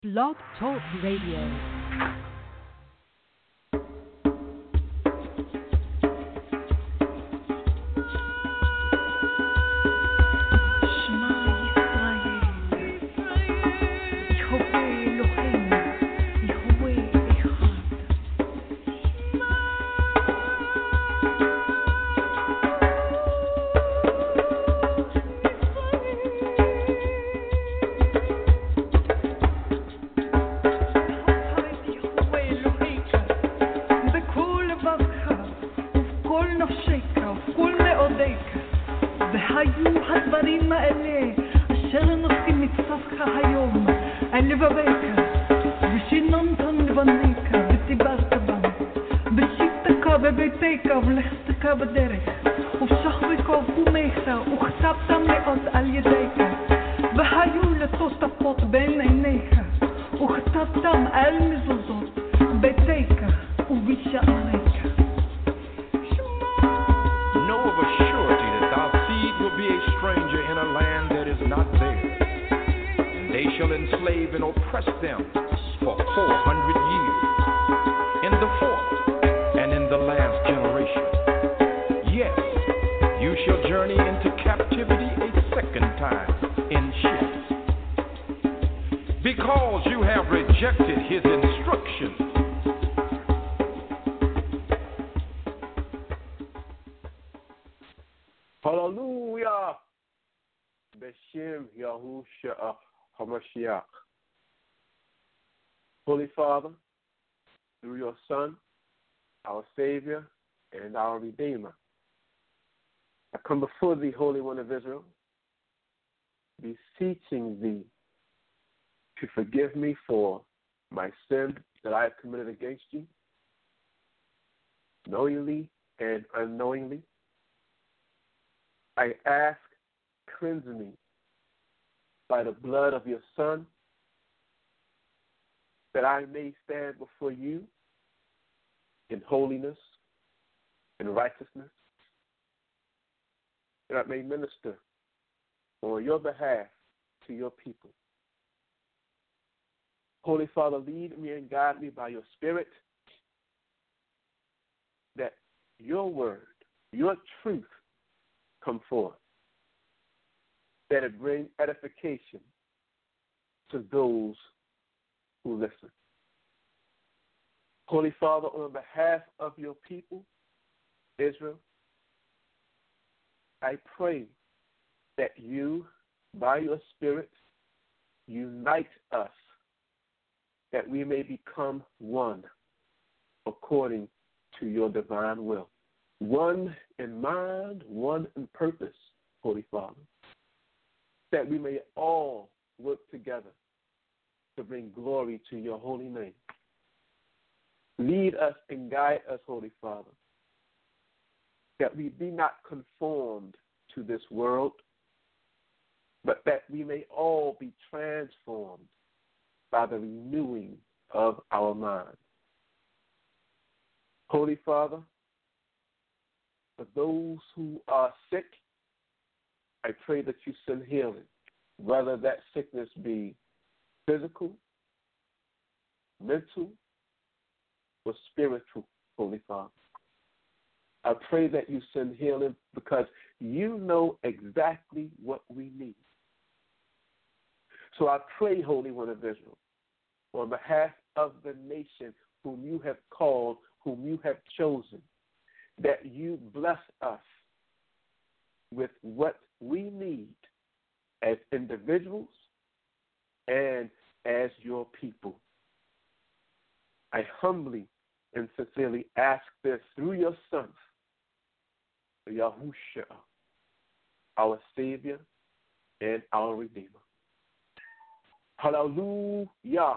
Blog Talk Radio. Hallelujah. Beshem Yahusha HaMashiach. Holy Father, through your Son, our Savior, and our Redeemer, I come before thee, Holy One of Israel, beseeching thee to forgive me for my sin that I have committed against you, knowingly and unknowingly. I ask, cleanse me by the blood of your Son, that I may stand before you in holiness and righteousness, that I may minister on your behalf to your people. Holy Father, lead me and guide me by your Spirit, that your word, your truth come forth, that it bring edification to those who listen. Holy Father, on behalf of your people, Israel, I pray that you, by your Spirit, unite us, that we may become one according to your divine will. One in mind, one in purpose, Holy Father, that we may all work together to bring glory to your holy name. Lead us and guide us, Holy Father, that we be not conformed to this world, but that we may all be transformed by the renewing of our mind. Holy Father, for those who are sick, I pray that you send healing, whether that sickness be physical, mental, or spiritual, Holy Father. I pray that you send healing because you know exactly what we need. So I pray, Holy One of Israel, on behalf of the nation whom you have called, whom you have chosen, that you bless us with what we need as individuals and as your people. I humbly and sincerely ask this through your Son, Yahushua, our Savior and our Redeemer. Hallelujah.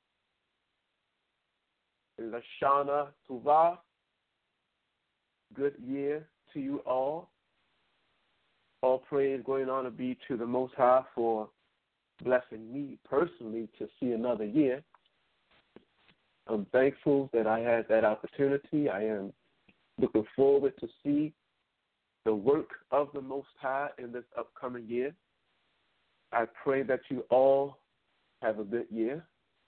Lashana Tuvah. Good year to you all. All praise going on to be to the Most High for blessing me personally to see another year. I'm thankful that I had that opportunity. I am looking forward to see the work of the Most High in this upcoming year. I pray that you all have a good year.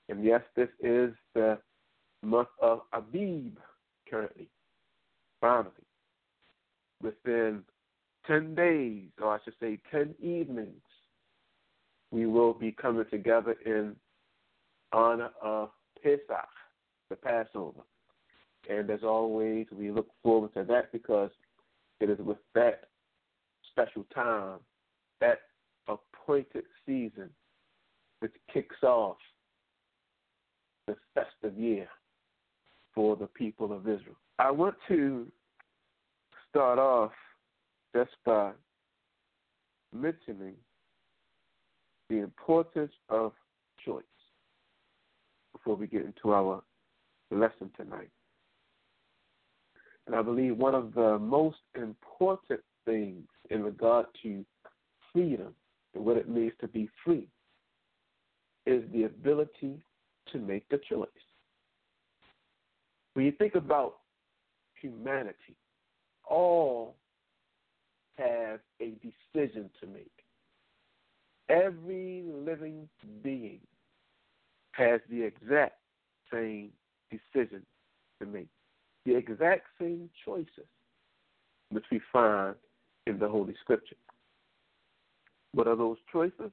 And yes, this is the month of Abib currently, finally. Within 10 days, or I should say 10 evenings, we will be coming together in honor of Pesach, the Passover. And as always, we look forward to that because it is with that special time, that appointed season, which kicks off the festive year for the people of Israel. I want to start off just by mentioning the importance of choice before we get into our lesson tonight. And I believe one of the most important things in regard to freedom and what it means to be free is the ability to make a choice. When you think about humanity, all have a decision to make. Every living being has the exact same decision to make, the exact same choices which we find in the Holy Scripture. What are those choices?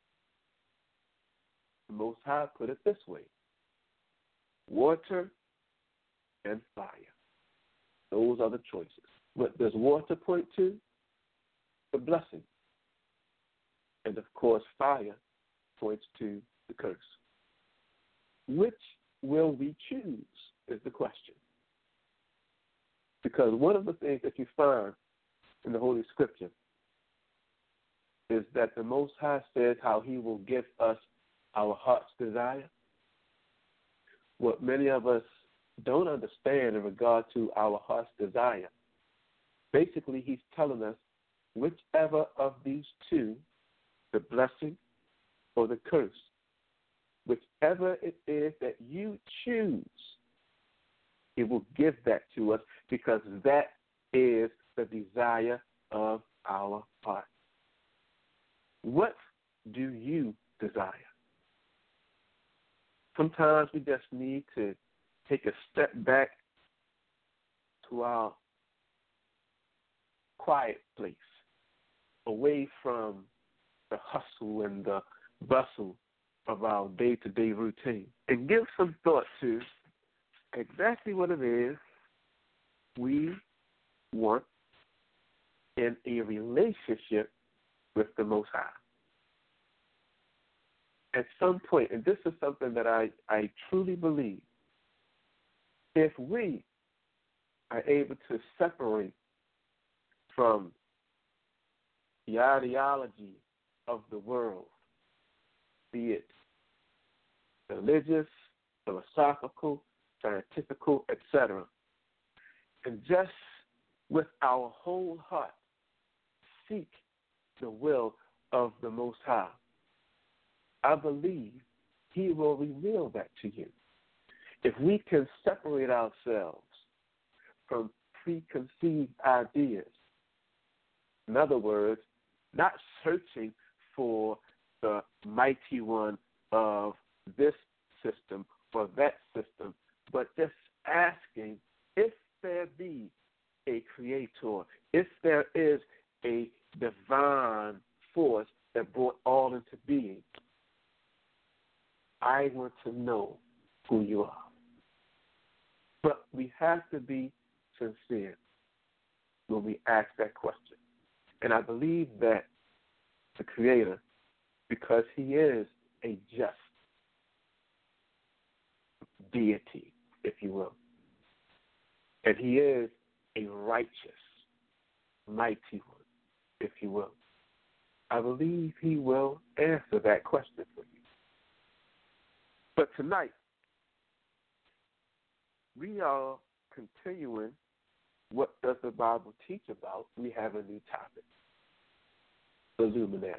The Most High put it this way: water and fire. Those are the choices. What does water point to? The blessing. And of course, fire points to the curse. Which will we choose is the question. Because one of the things that you find in the Holy Scripture is that the Most High says how he will give us our heart's desire. What many of us don't understand in regard to our heart's desire, basically he's telling us whichever of these two, the blessing or the curse, whichever it is that you choose, he will give that to us because that is the desire of our heart. What do you desire? Sometimes we just need to take a step back to our quiet place, away from the hustle and the bustle of our day-to-day routine, and give some thought to exactly what it is we want in a relationship with the Most High. At some point, and this is something that I truly believe, if we are able to separate from the ideology of the world, be it religious, philosophical, scientifical, etc., and just with our whole heart seek the will of the Most High, I believe he will reveal that to you. If we can separate ourselves from preconceived ideas, in other words, not searching for the mighty one of this system or that system, but just asking if there be a creator, if there is a divine force that brought all into being. I want to know who you are. But we have to be sincere when we ask that question. And I believe that the Creator, because he is a just deity, if you will, and he is a righteous, mighty one, if you will, I believe he will answer that question for you. But tonight, we are continuing what does the Bible teach about. We have a new topic, the luminaries.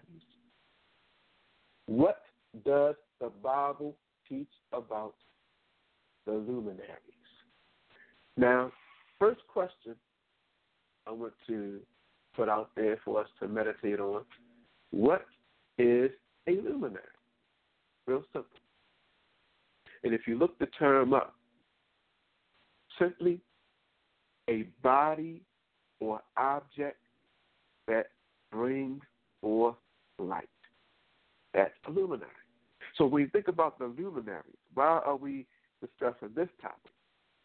What does the Bible teach about the luminaries? Now, first question I want to put out there for us to meditate on, what is a luminary? Real simple. And if you look the term up, simply a body or object that brings forth light. That's a luminary. So when you think about the luminaries, why are we discussing this topic?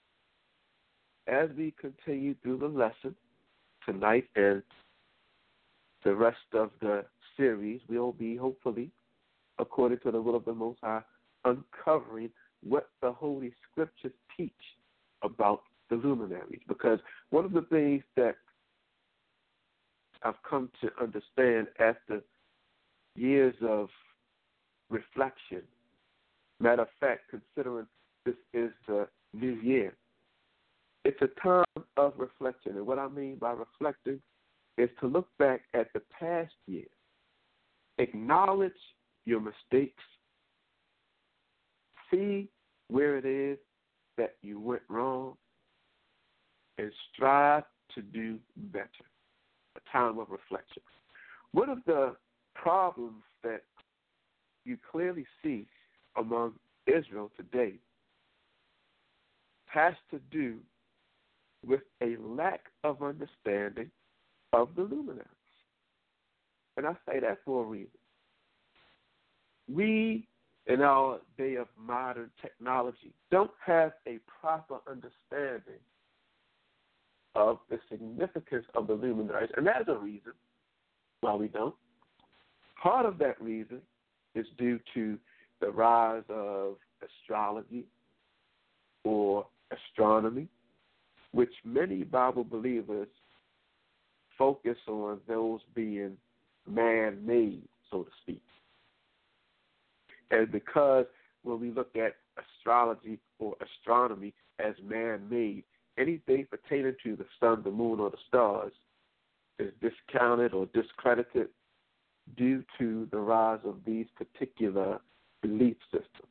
As we continue through the lesson tonight and the rest of the series, we'll be hopefully, according to the will of the Most High, uncovering what the Holy Scriptures teach about the luminaries. Because one of the things that I've come to understand after years of reflection, matter of fact, considering this is the new year, it's a time of reflection. And what I mean by reflecting is to look back at the past year, acknowledge your mistakes, see where it is that you went wrong, and strive to do better. A time of reflection. One of the problems that you clearly see among Israel today has to do with a lack of understanding of the luminaries. And I say that for a reason. We, in our day of modern technology, don't have a proper understanding of the significance of the luminaries. And there's a reason why we don't. Part of that reason is due to the rise of astrology or astronomy, which many Bible believers focus on those being man-made, so to speak. And because when we look at astrology or astronomy as man-made, anything pertaining to the sun, the moon, or the stars is discounted or discredited due to the rise of these particular belief systems.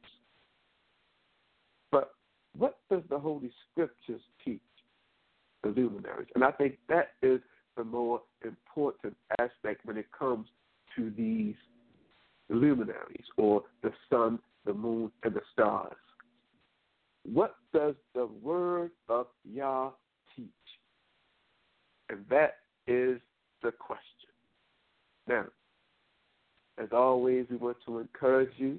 But what does the Holy Scriptures teach the luminaries? And I think that is the more important aspect when it comes to these luminaries, or the sun, the moon, and the stars. What does the Word of Yah teach? And that is the question. Now, as always, we want to encourage you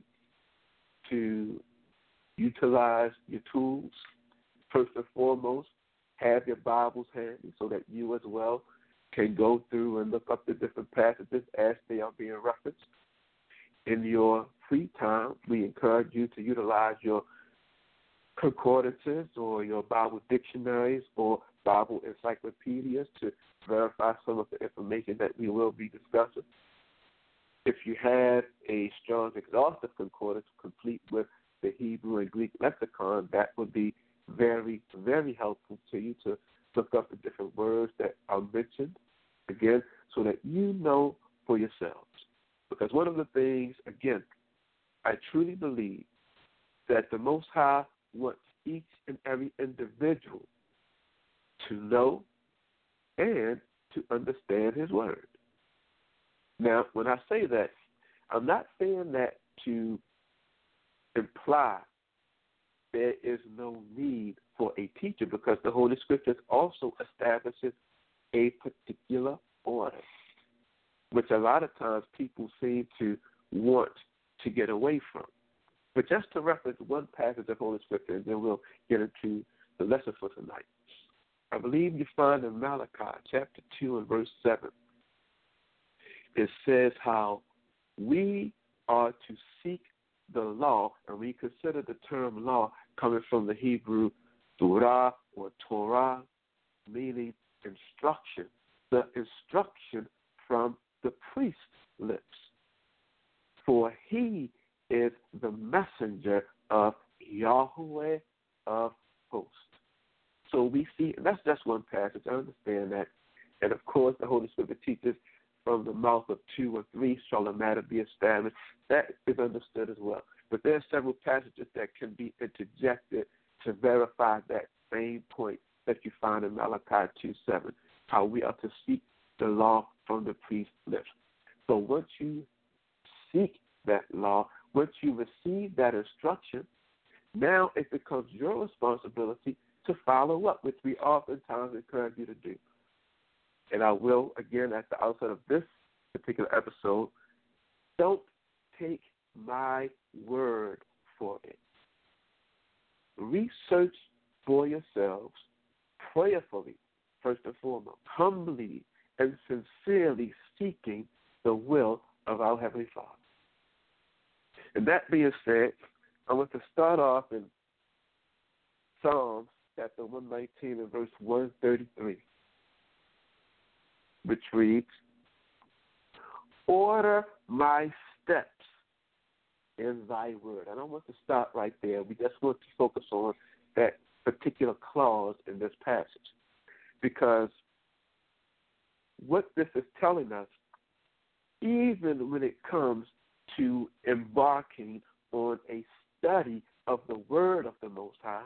to utilize your tools. First and foremost, have your Bibles handy so that you as well can go through and look up the different passages as they are being referenced. In your free time, we encourage you to utilize your concordances or your Bible dictionaries or Bible encyclopedias to verify some of the information that we will be discussing. If you have a strong exhaustive concordance complete with the Hebrew and Greek lexicon, that would be very, very helpful to you to look up the different words that are mentioned, again, so that you know for yourselves. Because one of the things, again, I truly believe that the Most High wants each and every individual to know and to understand His Word. Now, when I say that, I'm not saying that to imply there is no need for a teacher, because the Holy Scriptures also establishes a particular order, which a lot of times people seem to want to get away from. But just to reference one passage of Holy Scripture, and then we'll get into the lesson for tonight. I believe you find in Malachi chapter 2 and verse 7, it says how we are to seek the law, and we consider the term law coming from the Hebrew Torah or Torah, meaning instruction, the instruction from the priest's lips. For he is the messenger of Yahweh of hosts. So we see, that's just one passage, I understand that. And of course, the Holy Spirit teaches from the mouth of two or three shall a matter be established. That is understood as well. But there are several passages that can be interjected to verify that same point that you find in Malachi 2:7, how we are to seek the law from the priest's lips. So once you seek that law, once you receive that instruction, Now it becomes your responsibility to follow up, which we oftentimes encourage you to do. And I will, again, at the outset of this particular episode, don't take my word for it. Research for yourselves prayerfully, first and foremost, humbly and sincerely seeking the will of our Heavenly Father. And that being said, I want to start off in Psalms chapter 119 and verse 133, which reads, "Order my steps in thy word." And I want to stop right there. We just want to focus on that particular clause in this passage, because what this is telling us, even when it comes to embarking on a study of the word of the Most High,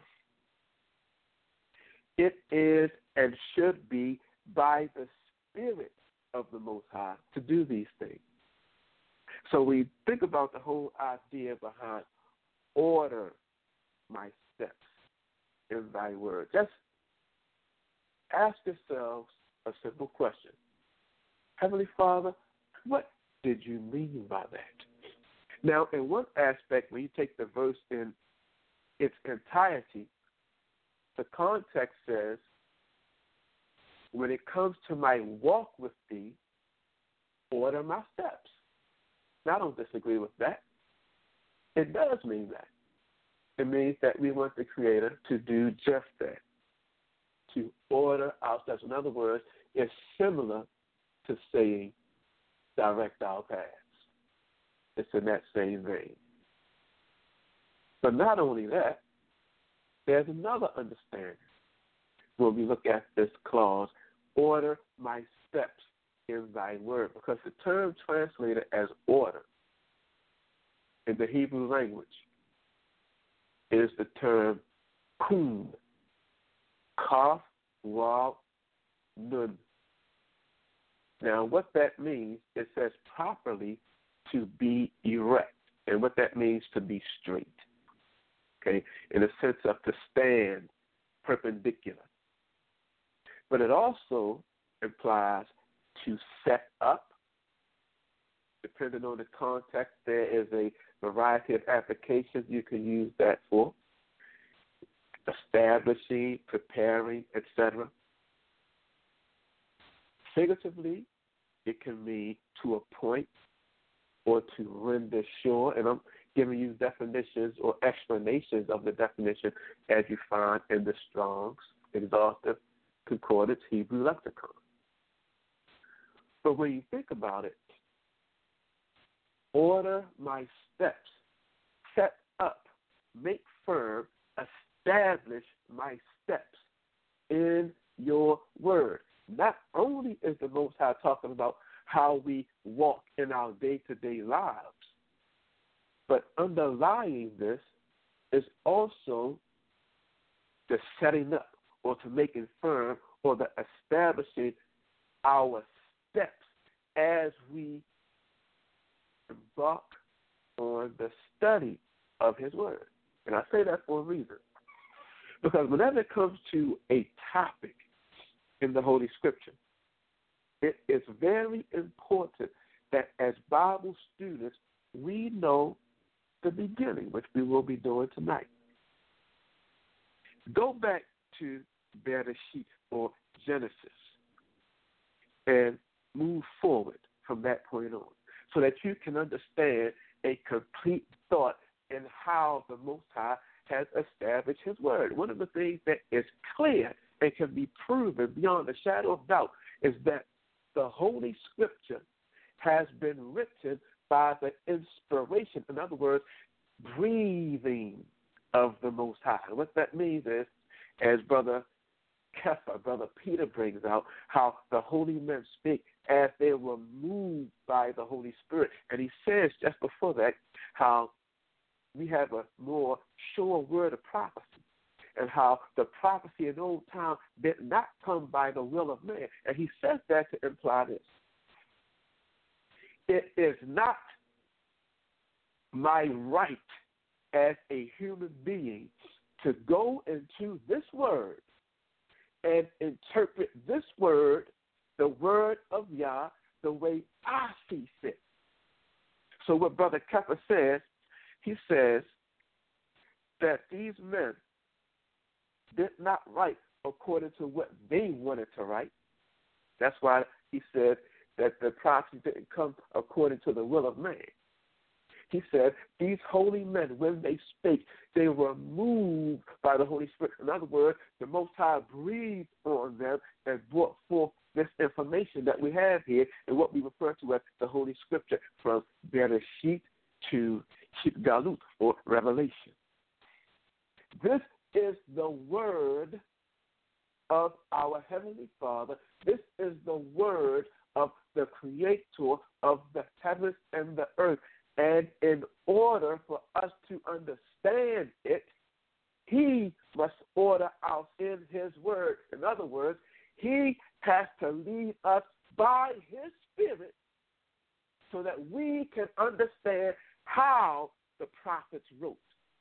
it is and should be by the Spirit of the Most High to do these things. So we think about the whole idea behind order my steps in thy word. Just ask yourselves a simple question. Heavenly Father, what did you mean by that? Now, in one aspect, when you take the verse in its entirety, the context says, when it comes to my walk with thee, order my steps. Now, I don't disagree with that. It does mean that. It means that we want the Creator to do just that, to order our steps. In other words, it's similar to saying, direct our paths. It's in that same vein. But not only that, there's another understanding when we look at this clause, order my steps in thy word, because the term translated as order in the Hebrew language is the term kun, kaf, waw, nun. Now, what that means, it says properly to be erect, and what that means to be straight, okay, in the sense of to stand perpendicular. But it also implies to set up. Depending on the context, there is a variety of applications you can use that for. Establishing, preparing, etc. Figuratively, it can mean to appoint or to render sure, and I'm giving you definitions or explanations of the definition as you find in the Strong's Exhaustive Concordance Hebrew Lexicon. But when you think about it, order my steps, set up, make firm, establish my steps in your word. Not only is the Most High talking about how we walk in our day-to-day lives, but underlying this is also the setting up or to making firm or the establishing our steps as we embark on the study of his word. And I say that for a reason. Because whenever it comes to a topic in the Holy Scripture, it is very important that as Bible students, we know the beginning, which we will be doing tonight. Go back to Bereshit or Genesis and move forward from that point on so that you can understand a complete thought in how the Most High has established his word. One of the things that is clear and can be proven beyond a shadow of doubt is that the Holy Scripture has been written by the inspiration, in other words, breathing of the Most High. And what that means is, as Brother Peter brings out, how the holy men speak as they were moved by the Holy Spirit. And he says just before that how we have a more sure word of prophecy, and how the prophecy in old time did not come by the will of man. And he says that to imply this. It is not my right as a human being to go into this word and interpret this word, the word of Yah, the way I see fit. So what Brother Kepper says, he says that these men did not write according to what they wanted to write. That's why he said that the prophecy didn't come according to the will of man. He said these holy men, when they spake, they were moved by the Holy Spirit. In other words, the Most High breathed on them and brought forth this information that we have here and what we refer to as the Holy Scripture, from Bereshit to Galut, or Revelation. This is the word of our Heavenly Father. This is the word of the Creator of the heavens and the earth. And in order for us to understand it, He must order us in His word. In other words, He has to lead us by His Spirit so that we can understand how the prophets wrote.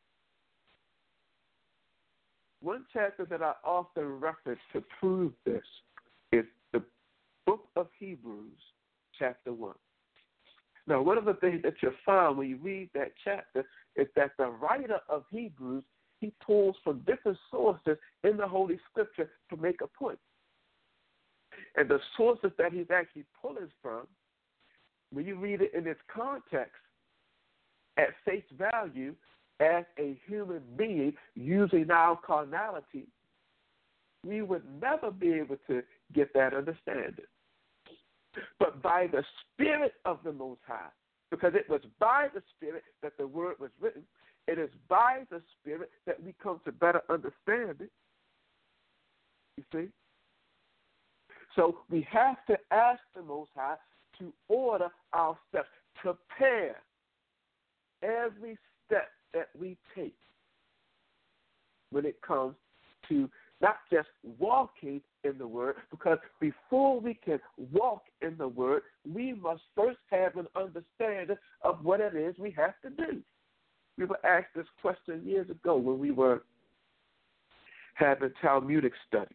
One chapter that I often reference to prove this is the book of Hebrews, chapter 1. Now, one of the things that you'll find when you read that chapter is that the writer of Hebrews, he pulls from different sources in the Holy Scripture to make a point. And the sources that he's actually pulling from, when you read it in its context, at face value, as a human being using our carnality, we would never be able to get that understanding. But by the Spirit of the Most High, because it was by the Spirit that the word was written, it is by the Spirit that we come to better understand it. You see? So we have to ask the Most High to order our steps, prepare every step that we take when it comes to not just walking in the word, because before we can walk in the word, we must first have an understanding of what it is we have to do. We were asked this question years ago when we were having Talmudic studies.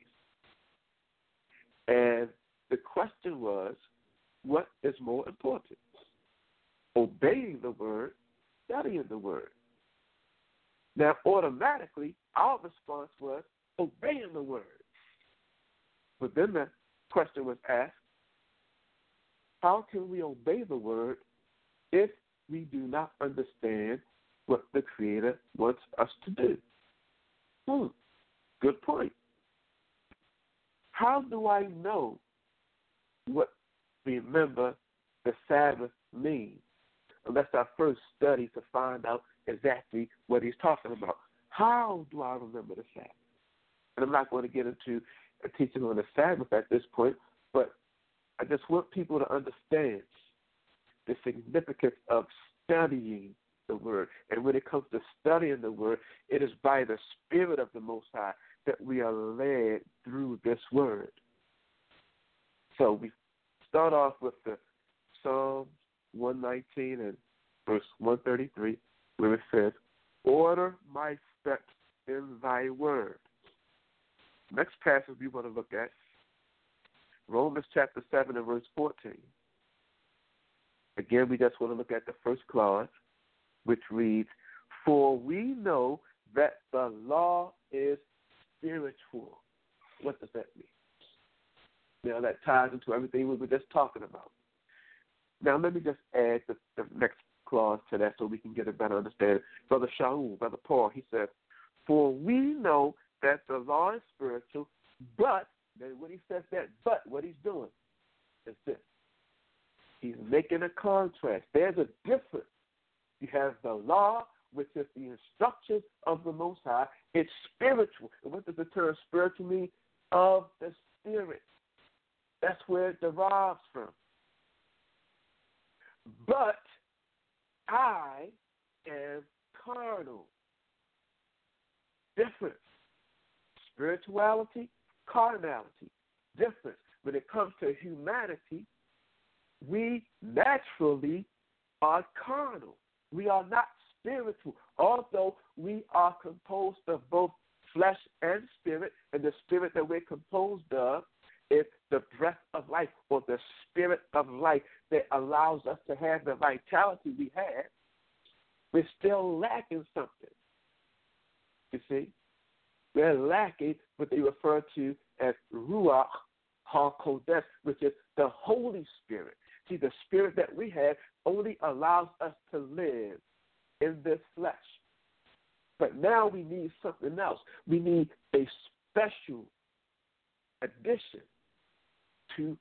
And the question was, what is more important? Obeying the word, studying the word. Now, automatically, our response was obeying the word. But then the question was asked, how can we obey the word if we do not understand what the Creator wants us to do? Good point. How do I know what remember the Sabbath means unless I first study to find out exactly what he's talking about? How do I remember the Sabbath? And I'm not going to get into a teaching on the Sabbath at this point, but I just want people to understand the significance of studying the Word. And when it comes to studying the Word, it is by the Spirit of the Most High that we are led through this Word. So we start off with the Psalm 119 and verse 133, where it says, order my steps in thy word. Next passage we want to look at, Romans chapter 7 and verse 14. Again, we just want to look at the first clause, which reads, for we know that the law is spiritual. What does that mean? Now, that ties into everything we were just talking about. Now, let me just add the next clause to that so we can get a better understanding. Brother Shaul, Brother Paul, he says, for we know that the law is spiritual, but, then when he says that, but what he's doing is this. He's making a contrast. There's a difference. You have the law, which is the instructions of the Most High. It's spiritual. And what does the term spiritual mean? Of the Spirit. That's where it derives from. But I am carnal. Difference. Spirituality, carnality. Difference. When it comes to humanity, we naturally are carnal. We are not spiritual. Although we are composed of both flesh and spirit, and the spirit that we're composed of is the breath of life, or the spirit of life that allows us to have the vitality we have, we're still lacking something. You see? We're lacking what they refer to as Ruach HaKodesh, which is the Holy Spirit. See, the spirit that we have only allows us to live in this flesh. But now we need something else. We need a special addition to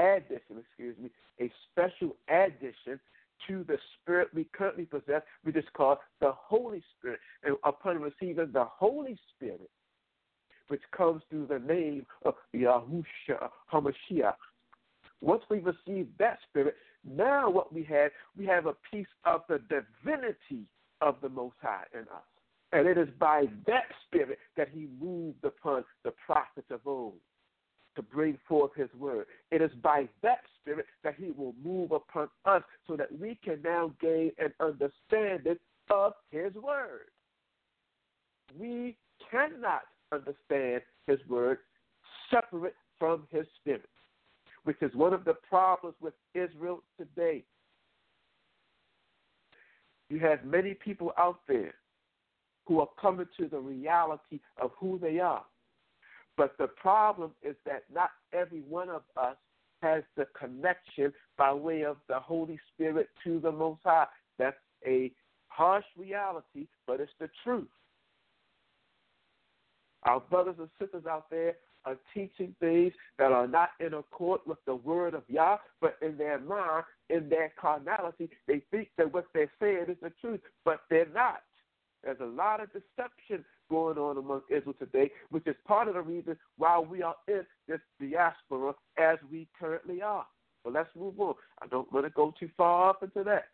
a special addition to the spirit we currently possess, which is called the Holy Spirit. And upon receiving the Holy Spirit, which comes through the name of Yahushua HaMashiach, once we receive that spirit, now what we have a piece of the divinity of the Most High in us. And it is by that spirit that he moved upon the prophets of old to bring forth his word. It is by that spirit that he will move upon us so that we can now gain an understanding of his word. We cannot understand his word separate from his spirit, which is one of the problems with Israel today. You have many people out there who are coming to the reality of who they are. But the problem is that not every one of us has the connection by way of the Holy Spirit to the Most High. That's a harsh reality, but it's the truth. Our brothers and sisters out there are teaching things that are not in accord with the word of Yah, but in their mind, in their carnality, they think that what they're saying is the truth, but they're not. There's a lot of deception going on among Israel today, which is part of the reason why we are in this diaspora as we currently are. But let's move on. I don't want to go too far off into that.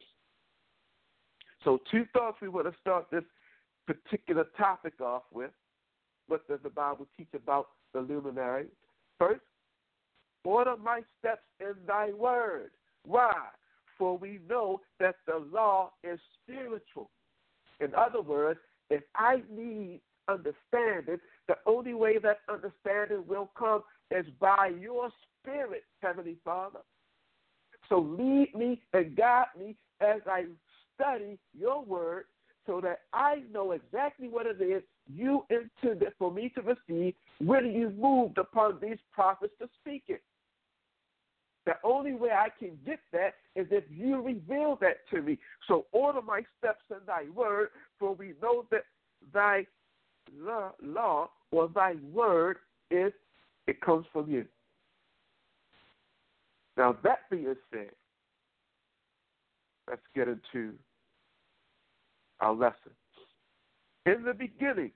So 2 thoughts we want to start this particular topic off with. What does the Bible teach about the luminaries? First, order my steps in thy word. Why? For we know that the law is spiritual. In other words, if I need understanding, the only way that understanding will come is by your spirit, Heavenly Father. So lead me and guide me as I study your word so that I know exactly what it is you intended for me to receive when you moved upon these prophets to speak it. The only way I can get that is if you reveal that to me. So order my steps in thy word, for we know that thy law or thy word it comes from you. Now that being said, let's get into our lesson. In the beginning,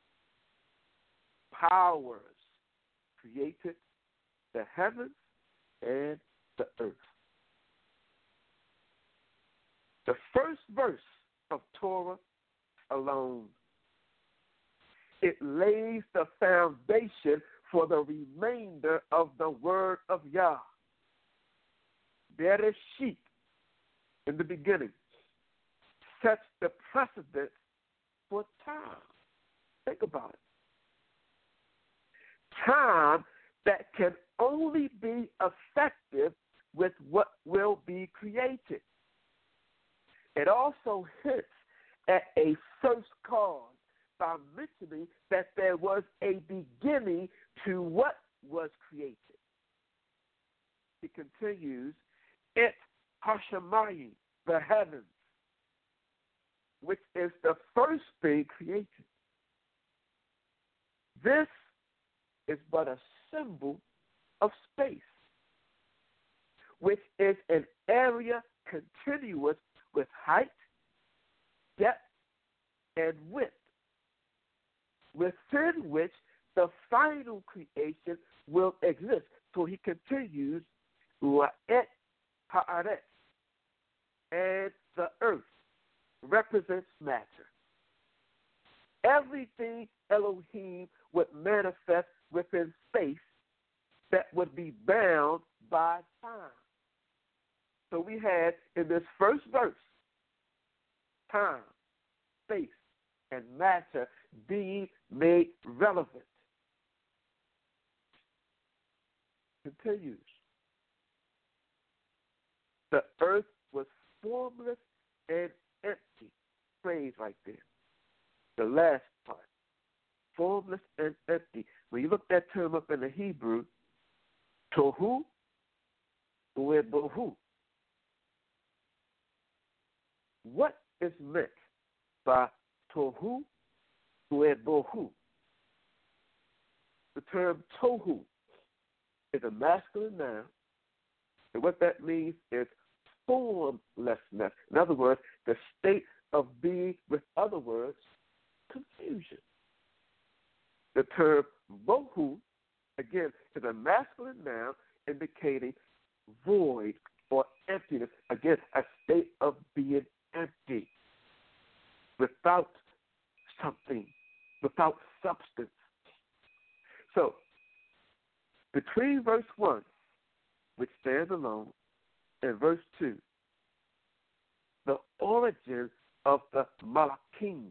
powers created the heavens and the earth. The first verse of Torah alone, it lays the foundation for the remainder of the word of Yah. Bereshit, in the beginning, sets the precedent for time. Think about it. Time that can only be effective with what will be created. It also hints at a first cause by mentioning that there was a beginning to what was created. He continues, it Hashemayim, the heavens, which is the first thing created. This is but a symbol of space, which is an area continuous with height, depth, and width, within which the final creation will exist. So he continues, Ra'et Ha'aretz, and the earth represents matter. Everything Elohim would manifest within space that would be bound by time. So we had in this first verse, time. space and matter being made relevant. Continues. The earth was formless and empty. Phrase right there. The last part. Formless and empty. When you look that term up in the Hebrew, tohu u'ebohu. What is meant by tohu u'ebohu? The term tohu is a masculine noun, and what that means is formlessness. In other words, the state of being, with other words, confusion. The term bohu, again, is a masculine noun indicating void or emptiness. Again, a state of being empty, without something, without substance. So, between verse 1, which stands alone, and verse 2, the origin of the Malachim,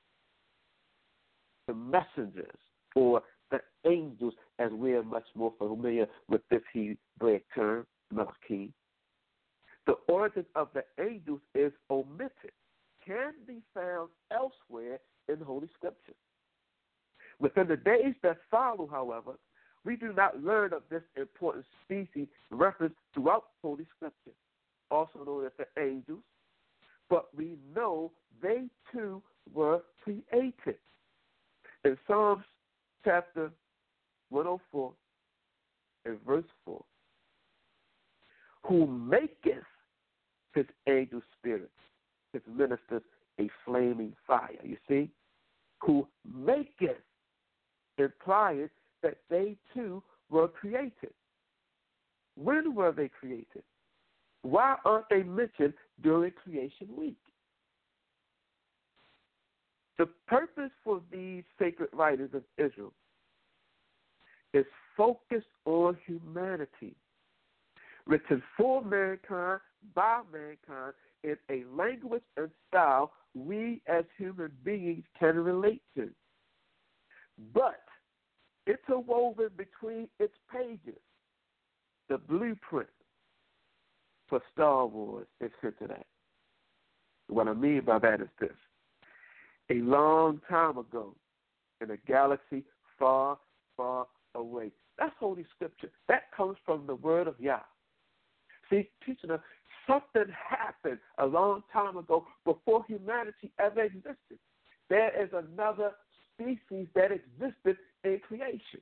the messengers, or the angels, as we are much more familiar with this Hebraic term, Malachim. The origin of the angels is omitted, can be found elsewhere in the Holy Scripture. Within the days that follow, however, we do not learn of this important species referenced throughout Holy Scripture, also known as the angels, but we know they too were created. In Psalms chapter 104 and verse 4, who maketh his angel spirits, his ministers, a flaming fire. You see? Who maketh implies that they too were created. When were they created? Why aren't they mentioned during Creation Week? The purpose for these sacred writers of Israel is focused on humanity, written for mankind, by mankind, in a language and style we as human beings can relate to. But interwoven between its pages, the blueprint for Star Wars is hinted at. What I mean by that is this. A long time ago, in a galaxy far, far away. That's Holy Scripture. That comes from the word of Yah. See, teaching us something happened a long time ago before humanity ever existed. There is another species that existed in creation.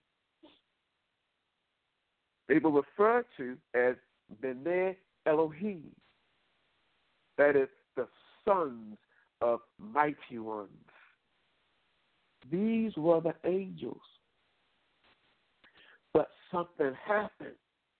They were referred to as Bnei Elohim. That is, the sons of mighty ones. These were the angels. But something happened.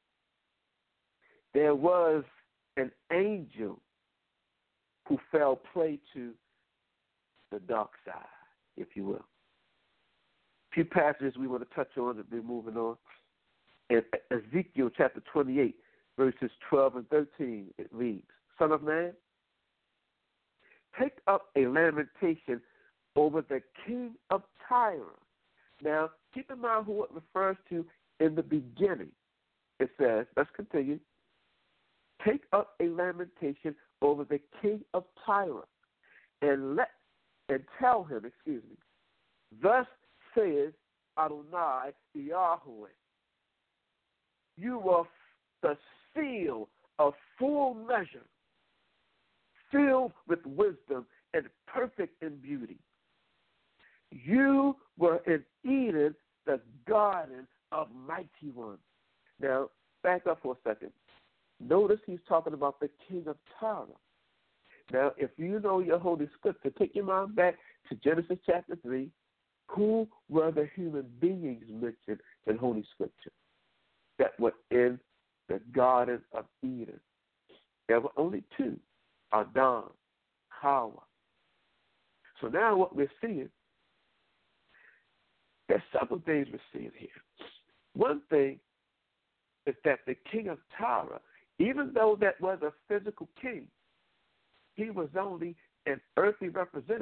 There was an angel who fell prey to the dark side, if you will. A few passages we want to touch on and be moving on. In Ezekiel chapter 28, verses 12 and 13, it reads, Son of man, take up a lamentation over the king of Tyre. Now, keep in mind who it refers to in the beginning. It says, let's continue. Take up a lamentation over the king of Tyre, and tell him, thus says Adonai Yahweh, you were the seal of full measure, filled with wisdom and perfect in beauty. You were in Eden, the garden of mighty ones. Now, back up for a second. Notice he's talking about the king of Tyre. Now, if you know your Holy Scripture, take your mind back to Genesis chapter 3. Who were the human beings mentioned in Holy Scripture that were in the Garden of Eden? There were only two, Adam, Hawa. So now what we're seeing, there's several things we're seeing here. One thing is that the king of Tyre, even though that was a physical king, he was only an earthly representative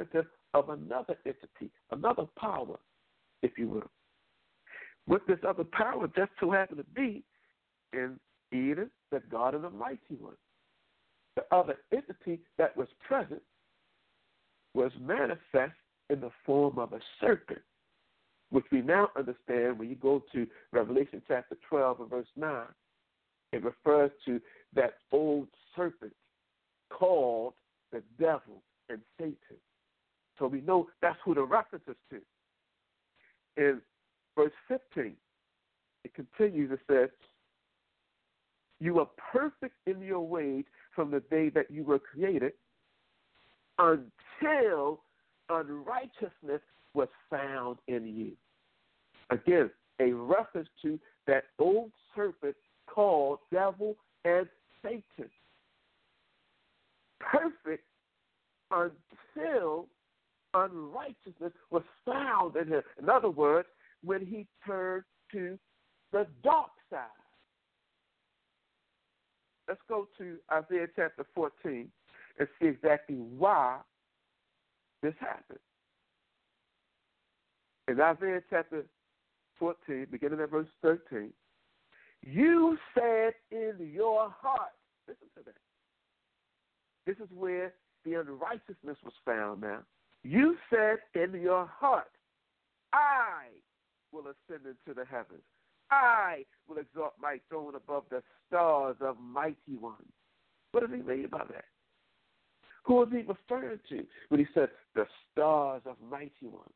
of another entity, another power, if you will. What this other power just so happened to be in Eden, the Garden of Mighty One. The other entity that was present was manifest in the form of a serpent, which we now understand when you go to Revelation chapter 12 and verse 9. It refers to that old serpent called the devil and Satan. So we know that's who the reference is to. In verse 15, it continues, it says, you are perfect in your ways from the day that you were created until unrighteousness was found in you. Again, a reference to that old serpent called devil and Satan. Perfect until unrighteousness was found in him. In other words, when he turned to the dark side. Let's go to Isaiah chapter 14 and see exactly why this happened. In Isaiah chapter 14, beginning at verse 13, you said in your heart, listen to that. This is where the unrighteousness was found now. You said in your heart, I will ascend into the heavens. I will exalt my throne above the stars of mighty ones. What does he mean by that? Who is he referring to when he said the stars of mighty ones?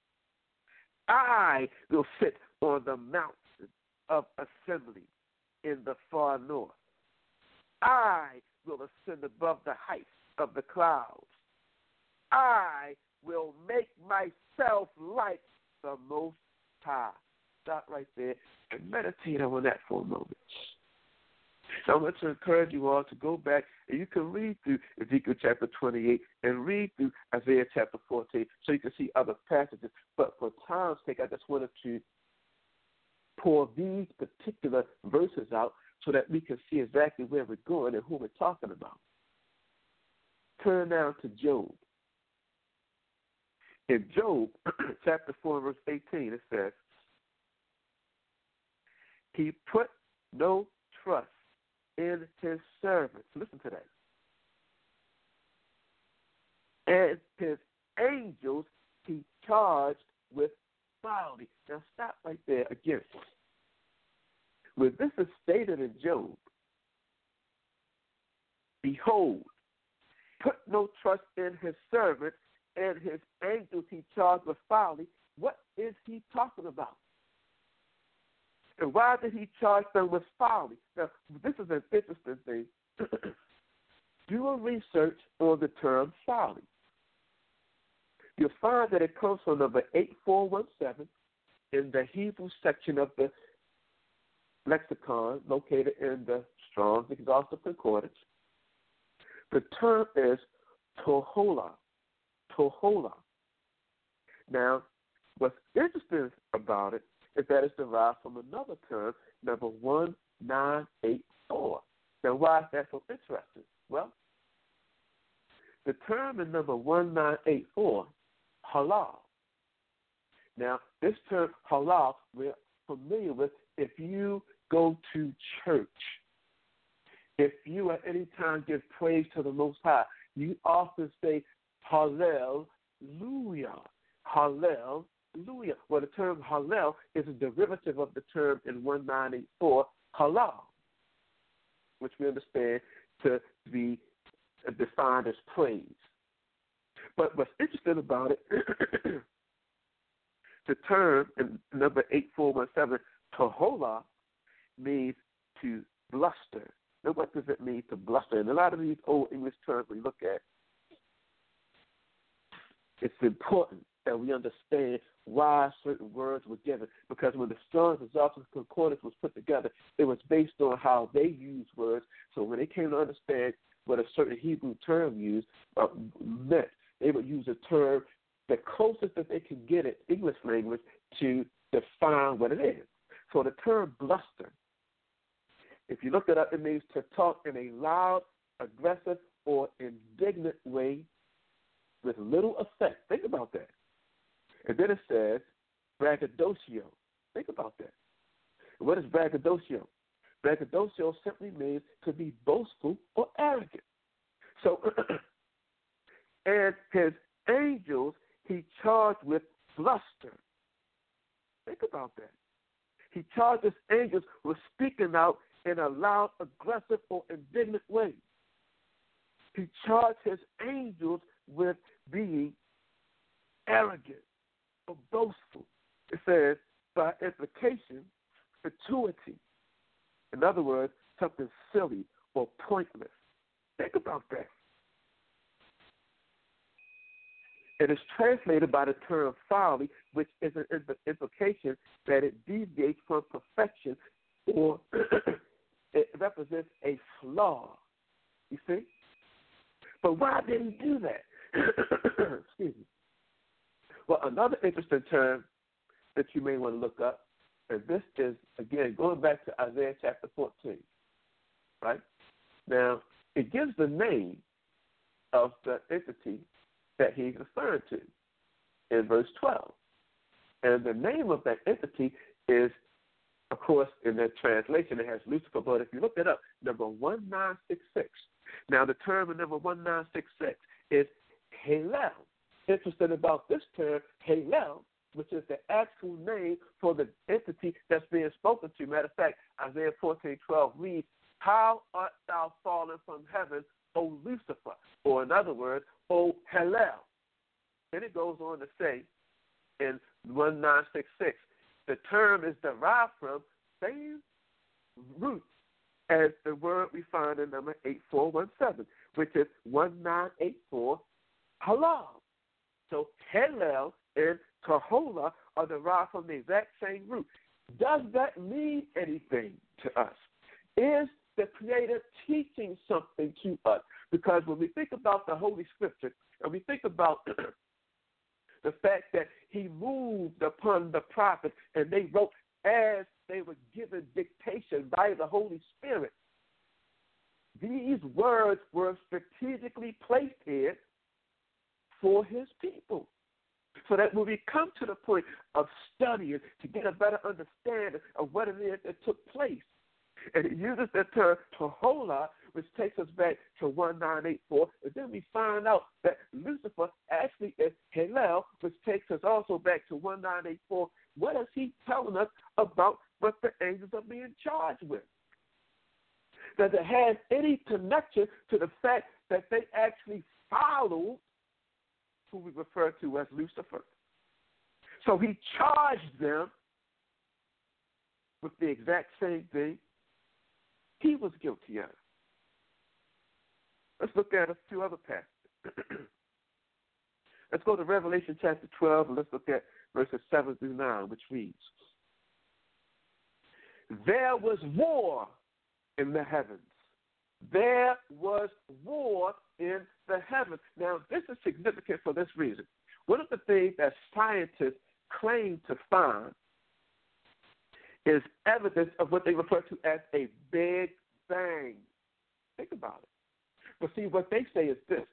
I will sit on the mountain of assembly in the far north. I will ascend above the heights of the clouds. I will make myself like the Most High. Stop right there and meditate on that for a moment. So I want to encourage you all to go back, and you can read through Ezekiel chapter 28 and read through Isaiah chapter 14 so you can see other passages. But for time's sake, I just wanted to pour these particular verses out so that we can see exactly where we're going and who we're talking about. Turn now to Job. In Job chapter 4, verse 18, it says, he put no trust in his servants. Listen to that. And his angels he charged with folly. Now stop right there again. When this is stated in Job, behold, put no trust in his servants, and his angels he charged with folly. What is he talking about? And why did he charge them with folly? Now, this is an interesting thing. Do a research on the term folly. You'll find that it comes from number 8417 in the Hebrew section of the lexicon located in the Strong's Exhaustive Concordance. The term is tohola. Tohola. Now, what's interesting about it is that it's derived from another term, number 1984. Now, why is that so interesting? Well, the term in number 1984, halal. Now, this term halal, we're familiar with if you go to church. If you at any time give praise to the Most High, you often say hallelujah, hallelujah. Well, the term hallel is a derivative of the term in 1984, halal, which we understand to be defined as praise. But what's interesting about it, the term in number 8417, tohola, means to bluster. Now, what does it mean to bluster? And a lot of these old English terms we look at, it's important that we understand why certain words were given. Because when the Strong's Exhaustive Concordance was put together, it was based on how they used words. So when they came to understand what a certain Hebrew term meant, they would use a term the closest that they could get in English language to define what it is. So the term bluster, if you look it up, it means to talk in a loud, aggressive, or indignant way, with little effect. Think about that. And then it says braggadocio. Think about that. And what is braggadocio? Braggadocio simply means to be boastful or arrogant. So, and his angels he charged with bluster. Think about that. He charged his angels with speaking out in a loud, aggressive, or indignant way. He charged his angels with being arrogant or boastful. It says, by implication, fatuity. In other words, something silly or pointless. Think about that. It is translated by the term folly, which is an implication that it deviates from perfection or it represents a flaw. You see? But why did he do that? Excuse me. Well, another interesting term that you may want to look up, and this is, again, going back to Isaiah chapter 14, right? Now, it gives the name of the entity that he's referring to in verse 12. And the name of that entity is, of course, in that translation, it has Lucifer, but if you look it up, number 1966. Now, the term in number 1966 is Halel. Interesting about this term, Halel, which is the actual name for the entity that's being spoken to. Matter of fact, Isaiah 14:12 reads, "How art thou fallen from heaven, O Lucifer?" Or in other words, O Halel. Then it goes on to say in 1966, the term is derived from same root as the word we find in number 8417, which is 1984, halal. So Halel and Kahola are derived from the exact same root. Does that mean anything to us? Is the Creator teaching something to us? Because when we think about the Holy Scripture, and we think about the fact that he moved upon the prophets and they wrote as they were given dictation by the Holy Spirit, these words were strategically placed here for his people. So that when we come to the point of studying to get a better understanding of what it is that took place, and it uses the term Tohola, which takes us back to 1984, and then we find out that Lucifer actually is Halel, which takes us also back to 1984. What is he telling us about what the angels are being charged with? Does it have any connection to the fact that they actually followed who we refer to as Lucifer? So he charged them with the exact same thing he was guilty of. Let's look at a few other passages. Let's go to Revelation chapter 12, and let's look at verses 7 through 9, which reads, "There was war in the heavens. There was war in the heavens." Now, this is significant for this reason. One of the things that scientists claim to find is evidence of what they refer to as a Big Bang. Think about it. But see, what they say is this.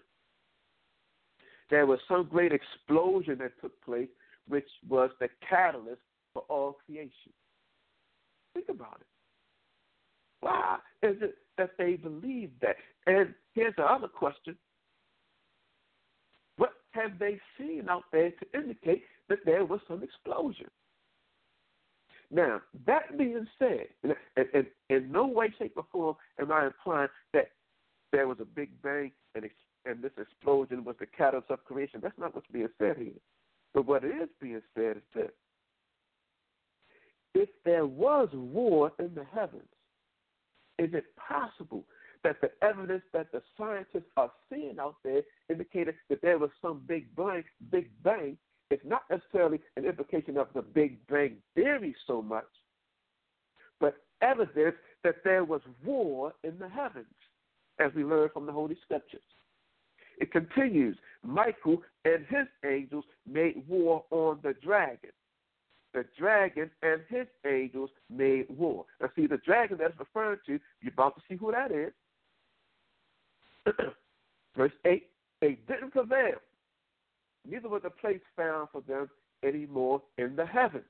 There was some great explosion that took place, which was the catalyst for all creation. Think about it. Why is it that they believe that? And here's the other question. What have they seen out there to indicate that there was some explosion? Now, that being said, in no way, shape, or form am I implying that there was a big bang and this explosion was the catalyst of creation. That's not what's being said here. But what is being said is this. If there was war in the heavens, is it possible that the evidence that the scientists are seeing out there indicated that there was some big bang, it's not necessarily an implication of the Big Bang Theory so much, but evidence that there was war in the heavens, as we learn from the Holy Scriptures. It continues, Michael and his angels made war on the dragon. The dragon and his angels made war. Now see, the dragon that's referred to, you're about to see who that is. Verse 8 They didn't prevail. Neither was a place found for them anymore in the heavens.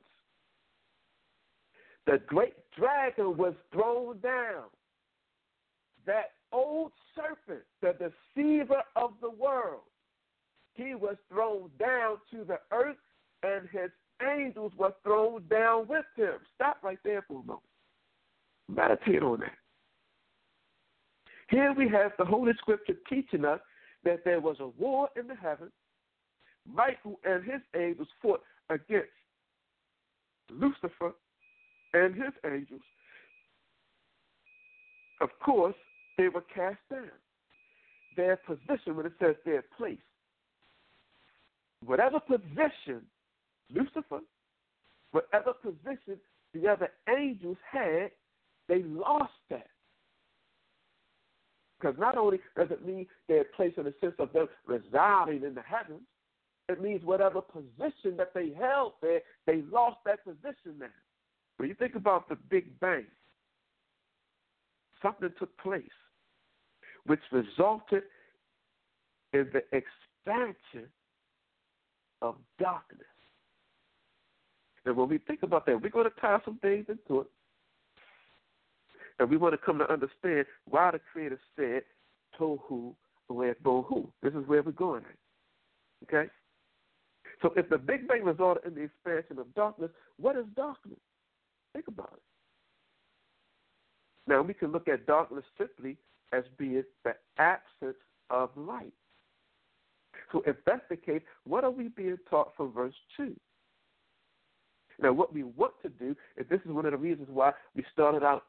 The great dragon was thrown down. That old serpent, the deceiver of the world, he was thrown down to the earth, and his angels were thrown down with him. Stop right there for a moment. Meditate on that. Here we have the Holy Scripture teaching us that there was a war in the heavens. Michael and his angels fought against Lucifer and his angels. Of course, they were cast down. Their position, when it says their place, whatever position Lucifer, whatever position the other angels had, they lost that. Because not only does it mean they're placed in the sense of them residing in the heavens, it means whatever position that they held there, they lost that position now. When you think about the Big Bang, something took place which resulted in the expansion of darkness. And when we think about that, we're going to tie some things into it. And we want to come to understand why the Creator said, Tohu Bohu. This is where we're going at. Okay? So if the Big Bang resulted in the expansion of darkness, what is darkness? Think about it. Now, we can look at darkness simply as being the absence of light. So if that's the case, what are we being taught from verse 2? Now, what we want to do, and this is one of the reasons why we started out,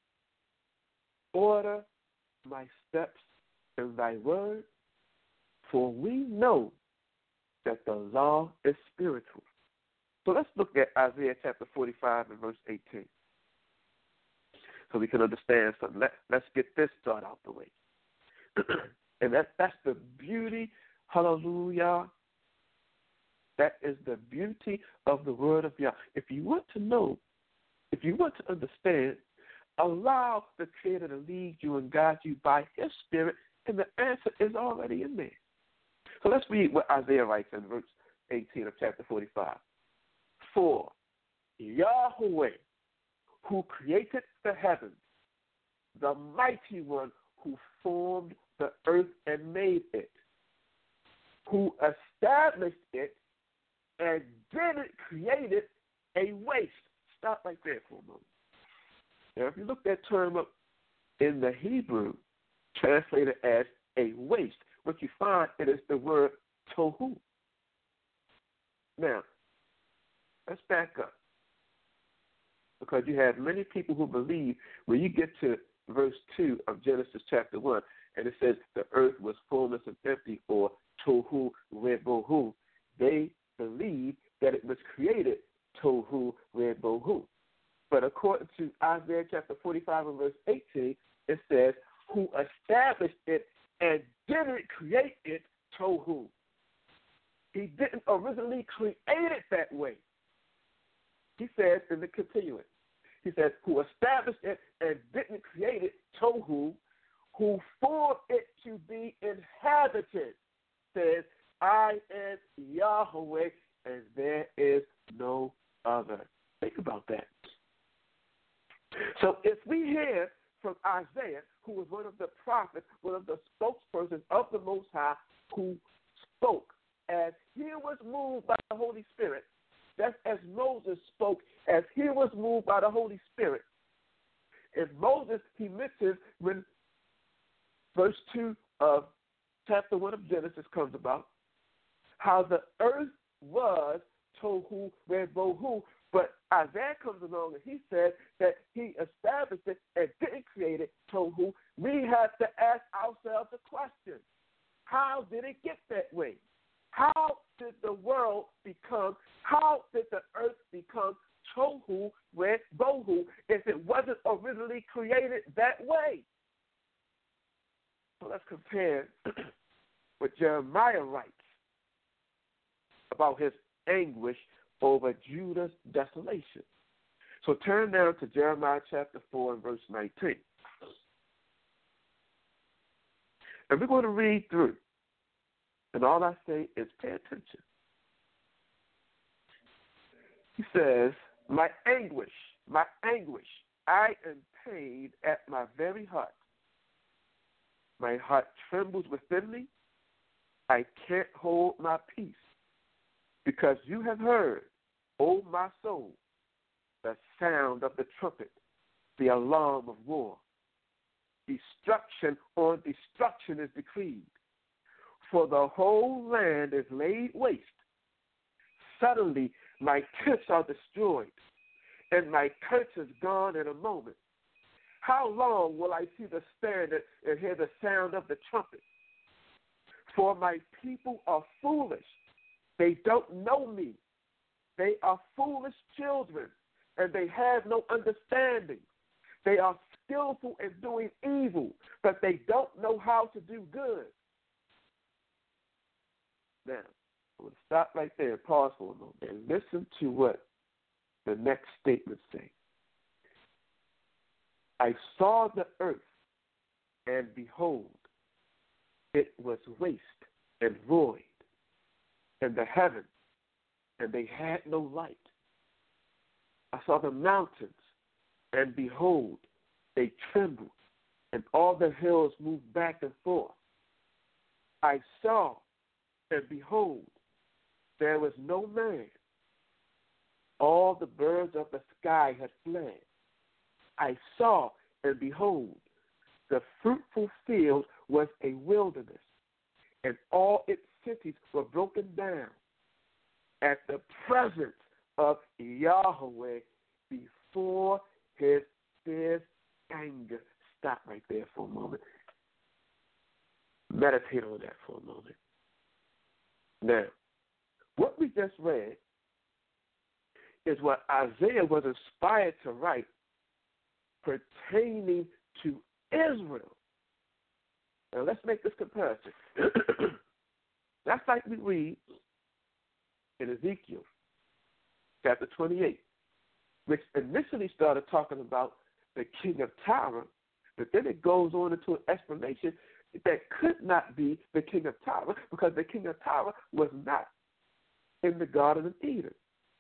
order my steps in thy word, for we know that the law is spiritual. So let's look at Isaiah chapter 45 and verse 18 so we can understand something. Let's get this thought out the way. And that's the beauty, hallelujah. That is the beauty of the word of Yah. If you want to know, if you want to understand, allow the Creator to lead you and guide you by His Spirit, and the answer is already in there. So let's read what Isaiah writes in verse 18 of chapter 45. For Yahweh, who created the heavens, the mighty one who formed the earth and made it, who established it and didn't create it a waste. Stop right there for a moment. Now, if you look that term up in the Hebrew, translated as a waste, what you find it is the word tohu. Now, let's back up. Because you have many people who believe when you get to verse 2 of Genesis chapter 1, and it says the earth was formless and empty, or tohu rebohu, they believe that it was created tohu rebohu. But according to Isaiah chapter 45 and verse 18, it says, who established it and didn't create it tohu. He didn't originally create it that way. He says in the continuance, he says, who established it and didn't create it tohu, who formed it to be inhabited, says, I am Yahweh, and there is no other. Think about that. So if we hear from Isaiah, who was one of the prophets, one of the spokespersons of the Most High, who spoke as he was moved by the Holy Spirit, just as Moses spoke as he was moved by the Holy Spirit. In Moses, he mentions when verse 2 of chapter 1 of Genesis comes about, how the earth was tohu rebohu, but Isaiah comes along and he said that he established it and didn't create it tohu. We have to ask ourselves a question. How did it get that way? How did the world become, how did the earth become tohu rebohu if it wasn't originally created that way? So let's compare what Jeremiah writes about his anguish over Judah's desolation. So turn now to Jeremiah chapter 4 and verse 19. And we're going to read through. And all I say is pay attention. He says, my anguish, I am pained at my very heart. My heart trembles within me. I can't hold my peace, because you have heard, O my soul, the sound of the trumpet, the alarm of war. Destruction on destruction is decreed, for the whole land is laid waste. Suddenly my tents are destroyed, and my curtains gone in a moment. How long will I see the standard and hear the sound of the trumpet? For my people are foolish. They don't know me. They are foolish children, and they have no understanding. They are skillful in doing evil, but they don't know how to do good. Now, I'm going to stop right there and pause for a moment and listen to what the next statements say. I saw the earth, and behold, it was waste and void, and the heavens, and they had no light. I saw the mountains, and behold, they trembled, and all the hills moved back and forth. I saw, and behold, there was no man. All the birds of the sky had fled. I saw, and behold, the fruitful field was a wilderness, and all its cities were broken down at the presence of Yahweh before his fierce anger. Stop right there for a moment. Meditate on that for a moment. Now, what we just read is what Isaiah was inspired to write pertaining to Israel. Now, let's make this comparison. That's like we read in Ezekiel chapter 28, which initially started talking about the king of Tyre, but then it goes on into an explanation that could not be the king of Tyre, because the king of Tyre was not in the Garden of Eden.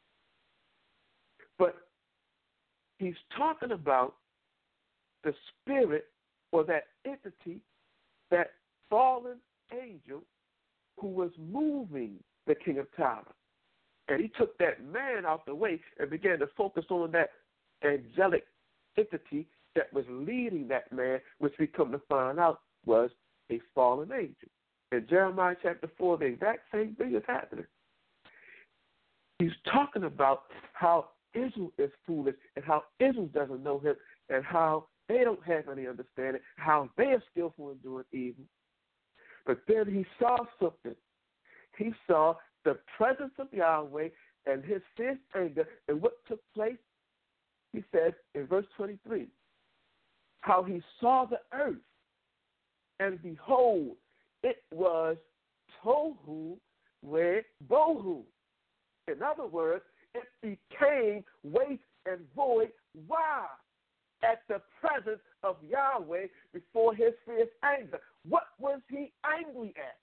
But he's talking about the spirit or that entity, that fallen angel who was moving the king of Tyre. And he took that man out the way and began to focus on that angelic entity that was leading that man, which we come to find out was a fallen angel. In Jeremiah chapter 4, the exact same thing is happening. He's talking about how Israel is foolish and how Israel doesn't know him and how they don't have any understanding, how they are skillful in doing evil. But then he saw something. He saw the presence of Yahweh and his fierce anger. And what took place? He says in verse 23, how he saw the earth, and behold, it was tohu weh bohu. In other words, it became waste and void. Why? At the presence of Yahweh before his fierce anger. What was he angry at?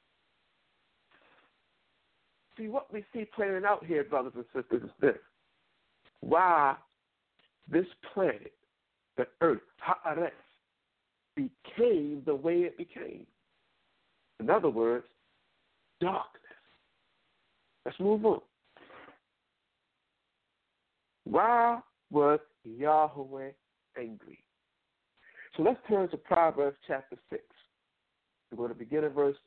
See, what we see playing out here, brothers and sisters, is this. Why this planet, the earth, Haaretz, became the way it became. In other words, darkness. Let's move on. Why was Yahweh angry? So let's turn to Proverbs chapter 6. We're going to begin at verse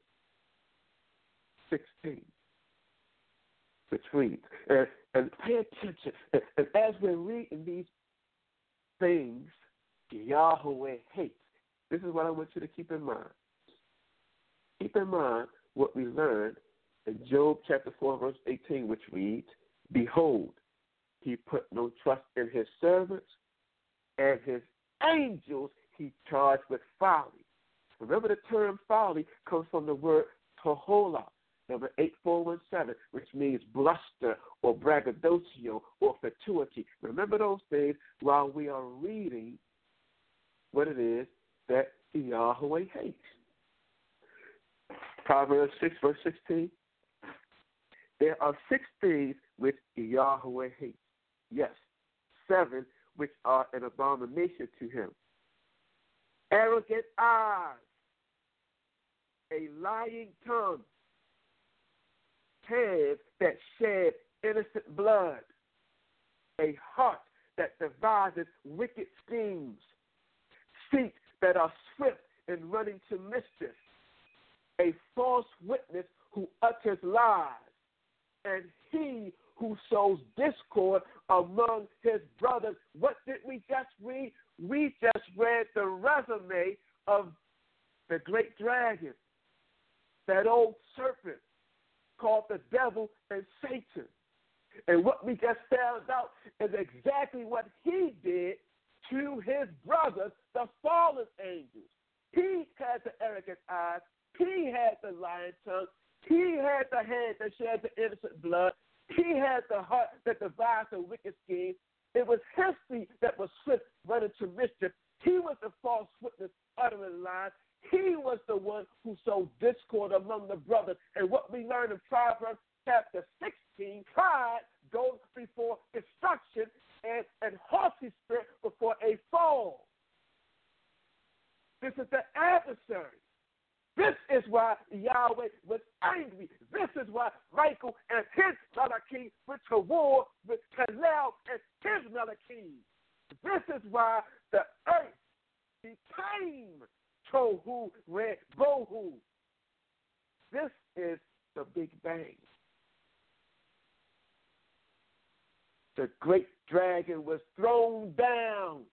16, which reads, and pay attention. And as we're reading these things Yahweh hates, this is what I want you to keep in mind. Keep in mind what we learned in Job chapter 4, verse 18, which reads, behold, he put no trust in his servants, and his angels he charged with folly. Remember, the term folly comes from the word tohola, number 8417, which means bluster or braggadocio or fatuity. Remember those things while we are reading what it is that Yahweh hates. Proverbs 6, verse 16. There are 6 things which Yahweh hates. Yes, 7 which are an abomination to him. Arrogant eyes, a lying tongue, hands that shed innocent blood, a heart that devises wicked schemes, feet that are swift in running to mischief, a false witness who utters lies, and he who sows discord among his brothers. What did we just read? We just read the resume of the great dragon, that old serpent called the devil and Satan. And what we just found out is exactly what he did to his brothers, the fallen angels. He had the arrogant eyes. He had the lying tongue. He had the hand that shed the innocent blood. He had the heart that devised the wicked scheme. It was his feet that was swift running to mischief. He was the false witness uttering lies. He was the one who sowed discord among the brothers. And what we learn in Proverbs chapter 16, pride goes before destruction and haughty spirit before a fall. This is the adversary. This is why Yahweh was angry. This is why Michael and his Malachim went to war with Kalel and his Malachim. This is why the earth became Tohu Bohu. This is the Big Bang. The great dragon was thrown down.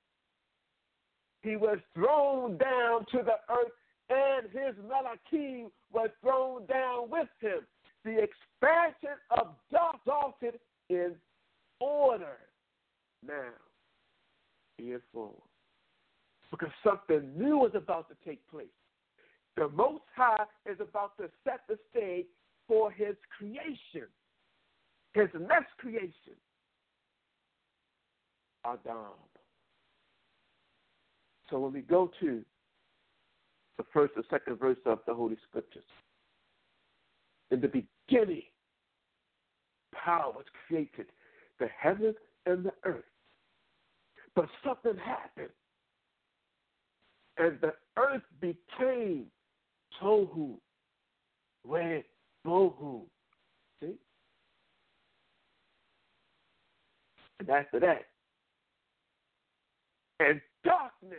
He was thrown down to the earth, and his Malachim was thrown down with him. The expansion of Dalton is order now being formed, because something new is about to take place. The Most High is about to set the stage for his creation, his next creation, Adam. So when we go to the first or second verse of the Holy Scriptures, in the beginning, power was created, the heavens and the earth. But something happened, and the earth became Tohu Bohu. See? And after that, and darkness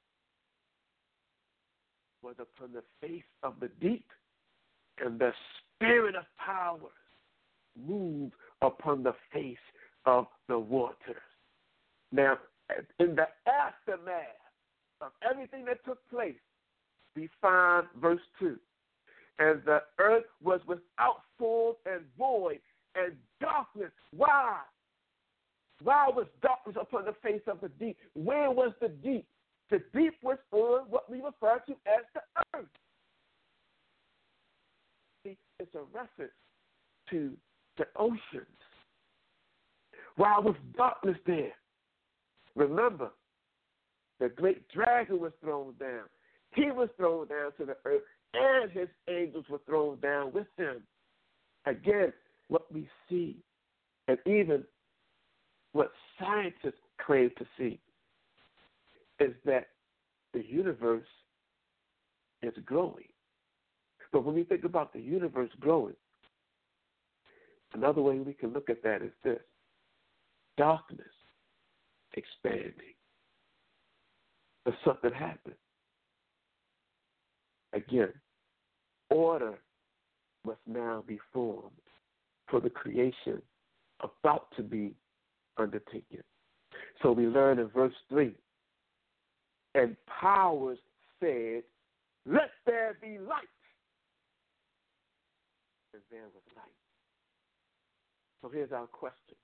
was upon the face of the deep, and the spirit of power moved upon the face of the waters. Now, in the aftermath of everything that took place, we find verse 2. And the earth was without form and void, and darkness. Why? Why was darkness upon the face of the deep? Where was the deep? The deep was on what we refer to as the earth. See, it's a reference to the oceans. Why was darkness there? Remember, the great dragon was thrown down. He was thrown down to the earth, and his angels were thrown down with him. Again, what we see, and even what scientists claim to see, is that the universe is growing. But when we think about the universe growing, another way we can look at that is this: darkness expanding. But something happened. Again, order must now be formed for the creation about to be undertaken. So we learn in verse 3, and powers said, "Let there be light." And there was light. So here's our question.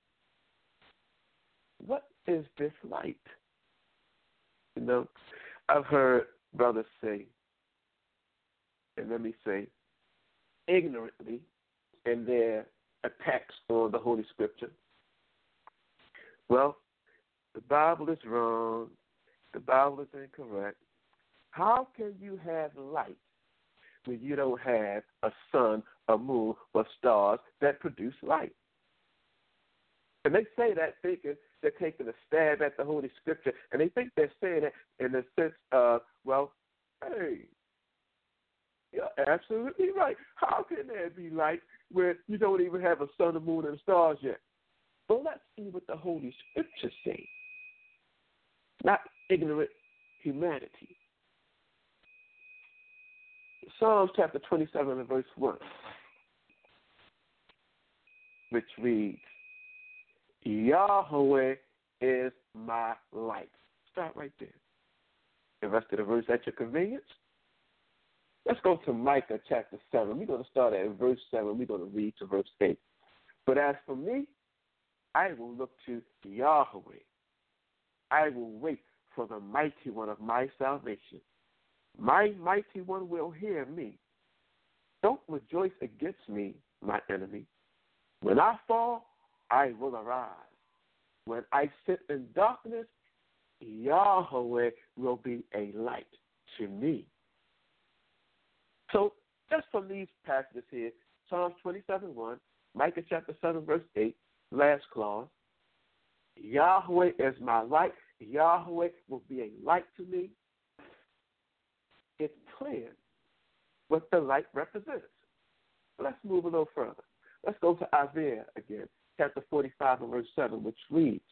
What is this light? You know, I've heard brothers say, and let me say, ignorantly, in their attacks on the Holy Scripture, well, the Bible is wrong, the Bible is incorrect. How can you have light when you don't have a sun, a moon, or stars that produce light. And they say that thinking they're taking a stab at the Holy Scripture, and they think they're saying it in the sense of, well, hey, you're absolutely right. How can there be light where you don't even have a sun, a moon, and stars yet? Well, let's see what the Holy Scriptures say. Not ignorant humanity. Psalms chapter 27 and verse 1, which reads, Yahweh is my light. Stop right there. The rest of the verse at your convenience. Let's go to Micah chapter 7. We're going to start at verse 7. We're going to read to verse 8. But as for me, I will look to Yahweh. I will wait for the mighty one of my salvation. My mighty one will hear me. Don't rejoice against me, my enemy. When I fall, I will arise. When I sit in darkness, Yahweh will be a light to me. So just from these passages here, Psalms 27:1, Micah chapter 7, verse 8, last clause, Yahweh is my light. Yahweh will be a light to me. It's clear what the light represents. Let's move a little further. Let's go to Isaiah again, chapter 45 and verse 7, which reads,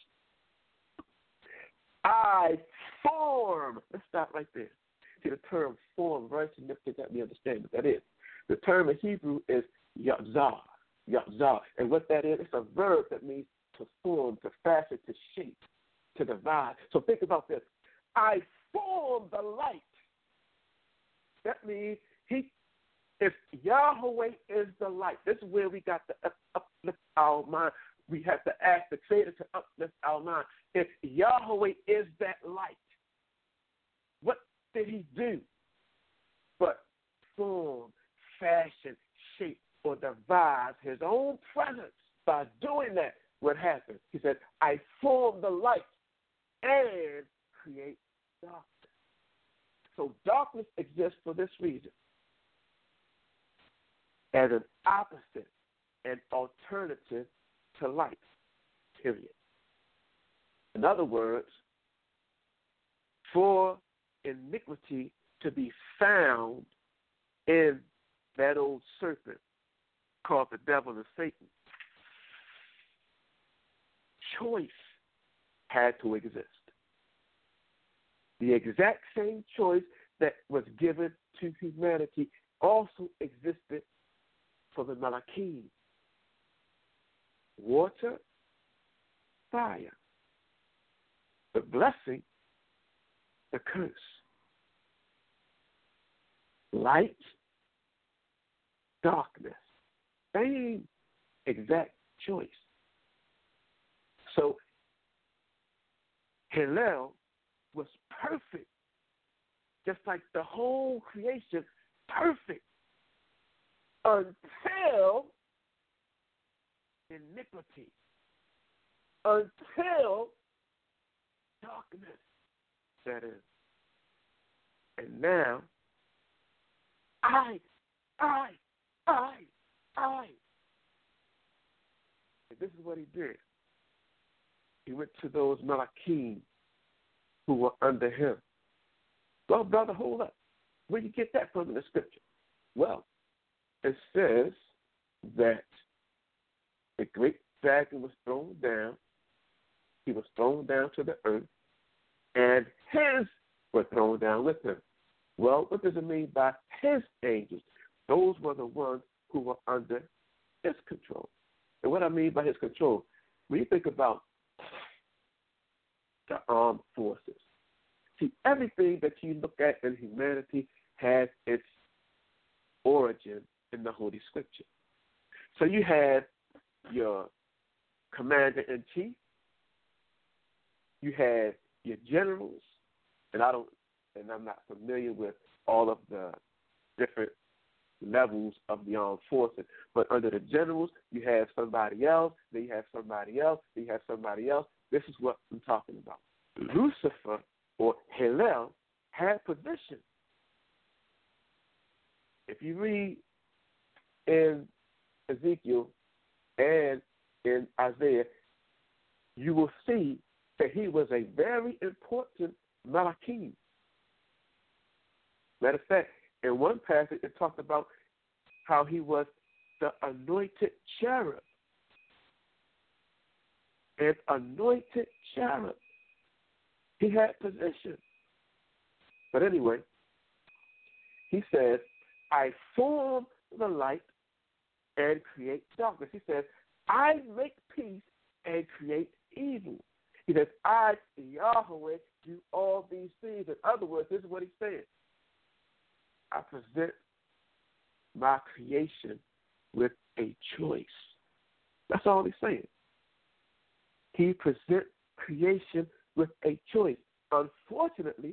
I form. Let's stop right there. See, the term form, very significant that we understand what that is. The term in Hebrew is yahzah. Yahzah. And what that is, it's a verb that means to form, to fashion, to shape, to divide. So think about this. I form the light. That means if Yahweh is the light, this is where we got to uplift our mind. We have to ask the Creator to uplift our mind. If Yahweh is that light, what did he do but form, fashion, shape, or devise his own presence? By doing that, what happened? He said, I form the light and create darkness. So darkness exists for this reason. As an opposite and alternative to light, period. In other words, for iniquity to be found in that old serpent called the devil and Satan, choice had to exist. The exact same choice that was given to humanity also existed for the Malachim. Water, fire. The blessing, the curse. Light, darkness. Same exact choice. So Hillel was perfect, just like the whole creation, perfect, until iniquity, until darkness, that is. And now, I. And this is what he did. He went to those Malachim who were under him. Well, brother, hold up. Where do you get that from in the scripture? Well, it says that the great dragon was thrown down. He was thrown down to the earth, and his were thrown down with him. Well, what does it mean by his angels? Those were the ones who were under his control. And what I mean by his control, when you think about the armed forces, see, everything that you look at in humanity has its origin in the Holy Scripture. So you have your commander-in-chief, you have your generals, and I'm not familiar with all of the different levels of the armed forces, but under the generals, you have somebody else, then you have somebody else, then you have somebody else. This is what I'm talking about. Lucifer, or Hillel, had position. if you read in Ezekiel and in Isaiah, you will see that he was a very important Malachim. Matter of fact, in one passage it talked about how he was the anointed cherub. An anointed cherub. He had position. But anyway, he says, I form the light and create darkness. He says, I make peace and create evil. He says, I, Yahweh, do all these things. In other words, this is what he's saying. I present my creation with a choice. That's all he's saying. He presents creation with a choice. Unfortunately,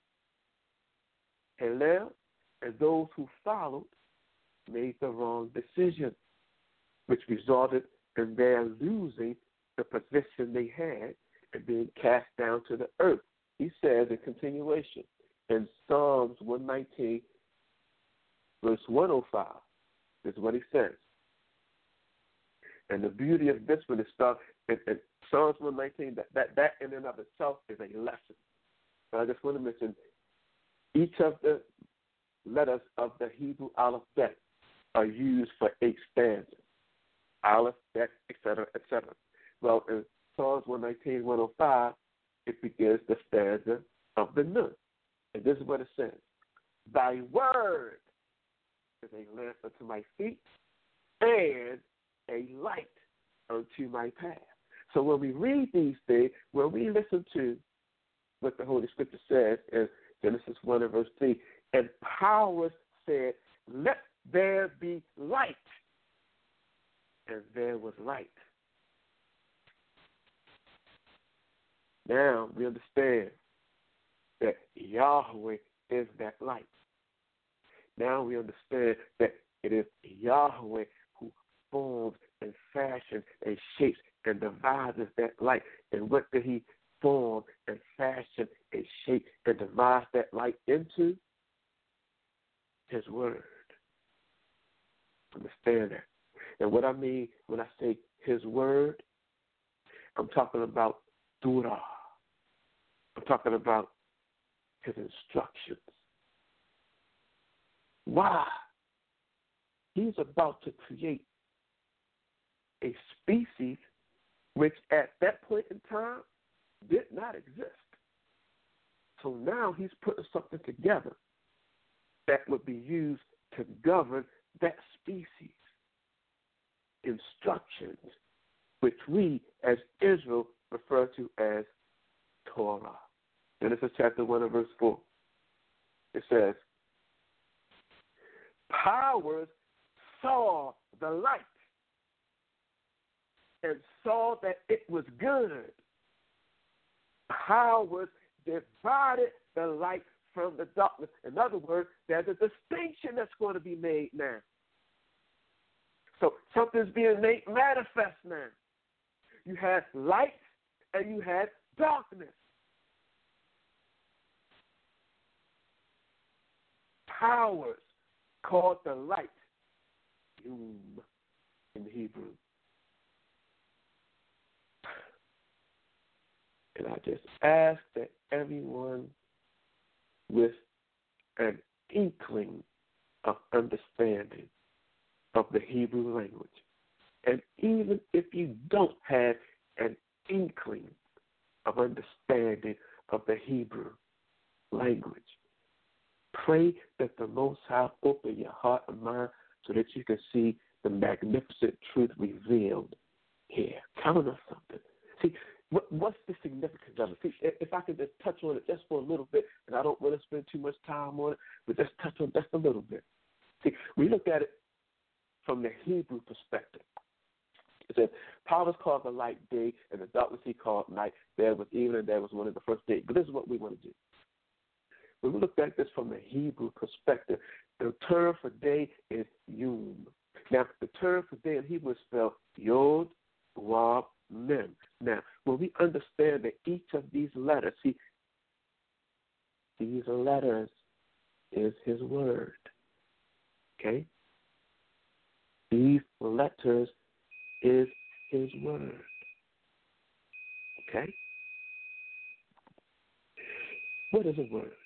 Hillel and those who followed made the wrong decision, which resulted in their losing the position they had and being cast down to the earth. He says in continuation in Psalms 119, verse 105, this is what he says. And the beauty of this one is stuff in Psalms 119, that in and of itself is a lesson. But I just want to mention each of the letters of the Hebrew alphabet are used for a stanza. Aleph, Bet, etc., etc. Well, in Psalms 119, 105, it begins the stanza of the Nun. And this is what it says. Thy word is a lamp unto my feet and a light unto my path. So when we read these things, when we listen to what the Holy Scripture says in Genesis 1 and verse 3, and powers said, let there be light. And there was light. Now we understand that Yahweh is that light. Now we understand that it is Yahweh who forms and fashions and shapes and devises that light. And what did he form and fashion and shape and devise that light into? His word. Understand that. And what I mean when I say his word, I'm talking about Torah. I'm talking about his instructions. Why? He's about to create a species which at that point in time did not exist. So now he's putting something together that would be used to govern that species. Instructions, which we as Israel refer to as Torah. Genesis chapter 1 and verse 4. It says, powers saw the light and saw that it was good. Powers divided the light from the darkness. In other words, there's a distinction that's going to be made now. So something's being made manifest now. You had light and you had darkness. Powers called the light Yum in Hebrew. And I just ask that everyone with an inkling of understanding of the Hebrew language, and even if you don't have an inkling of understanding of the Hebrew language, pray that the Most High open your heart and mind so that you can see the magnificent truth revealed here. Count on something. See, what's the significance of it? See, if I could just touch on it just for a little bit, and I don't want to spend too much time on it, but just touch on just a little bit. See, we look at it from the Hebrew perspective. It says, powers called the light day, and the darkness he called night. There was evening, and there was one in the first day. But this is what we want to do. When we look at this from the Hebrew perspective, the term for day is Yom. Now, the term for day in Hebrew is spelled Yod, Wab, Mem. Now, when we understand that each of these letters, see, these letters is his word. Okay? These letters is his word. Okay? What is a word?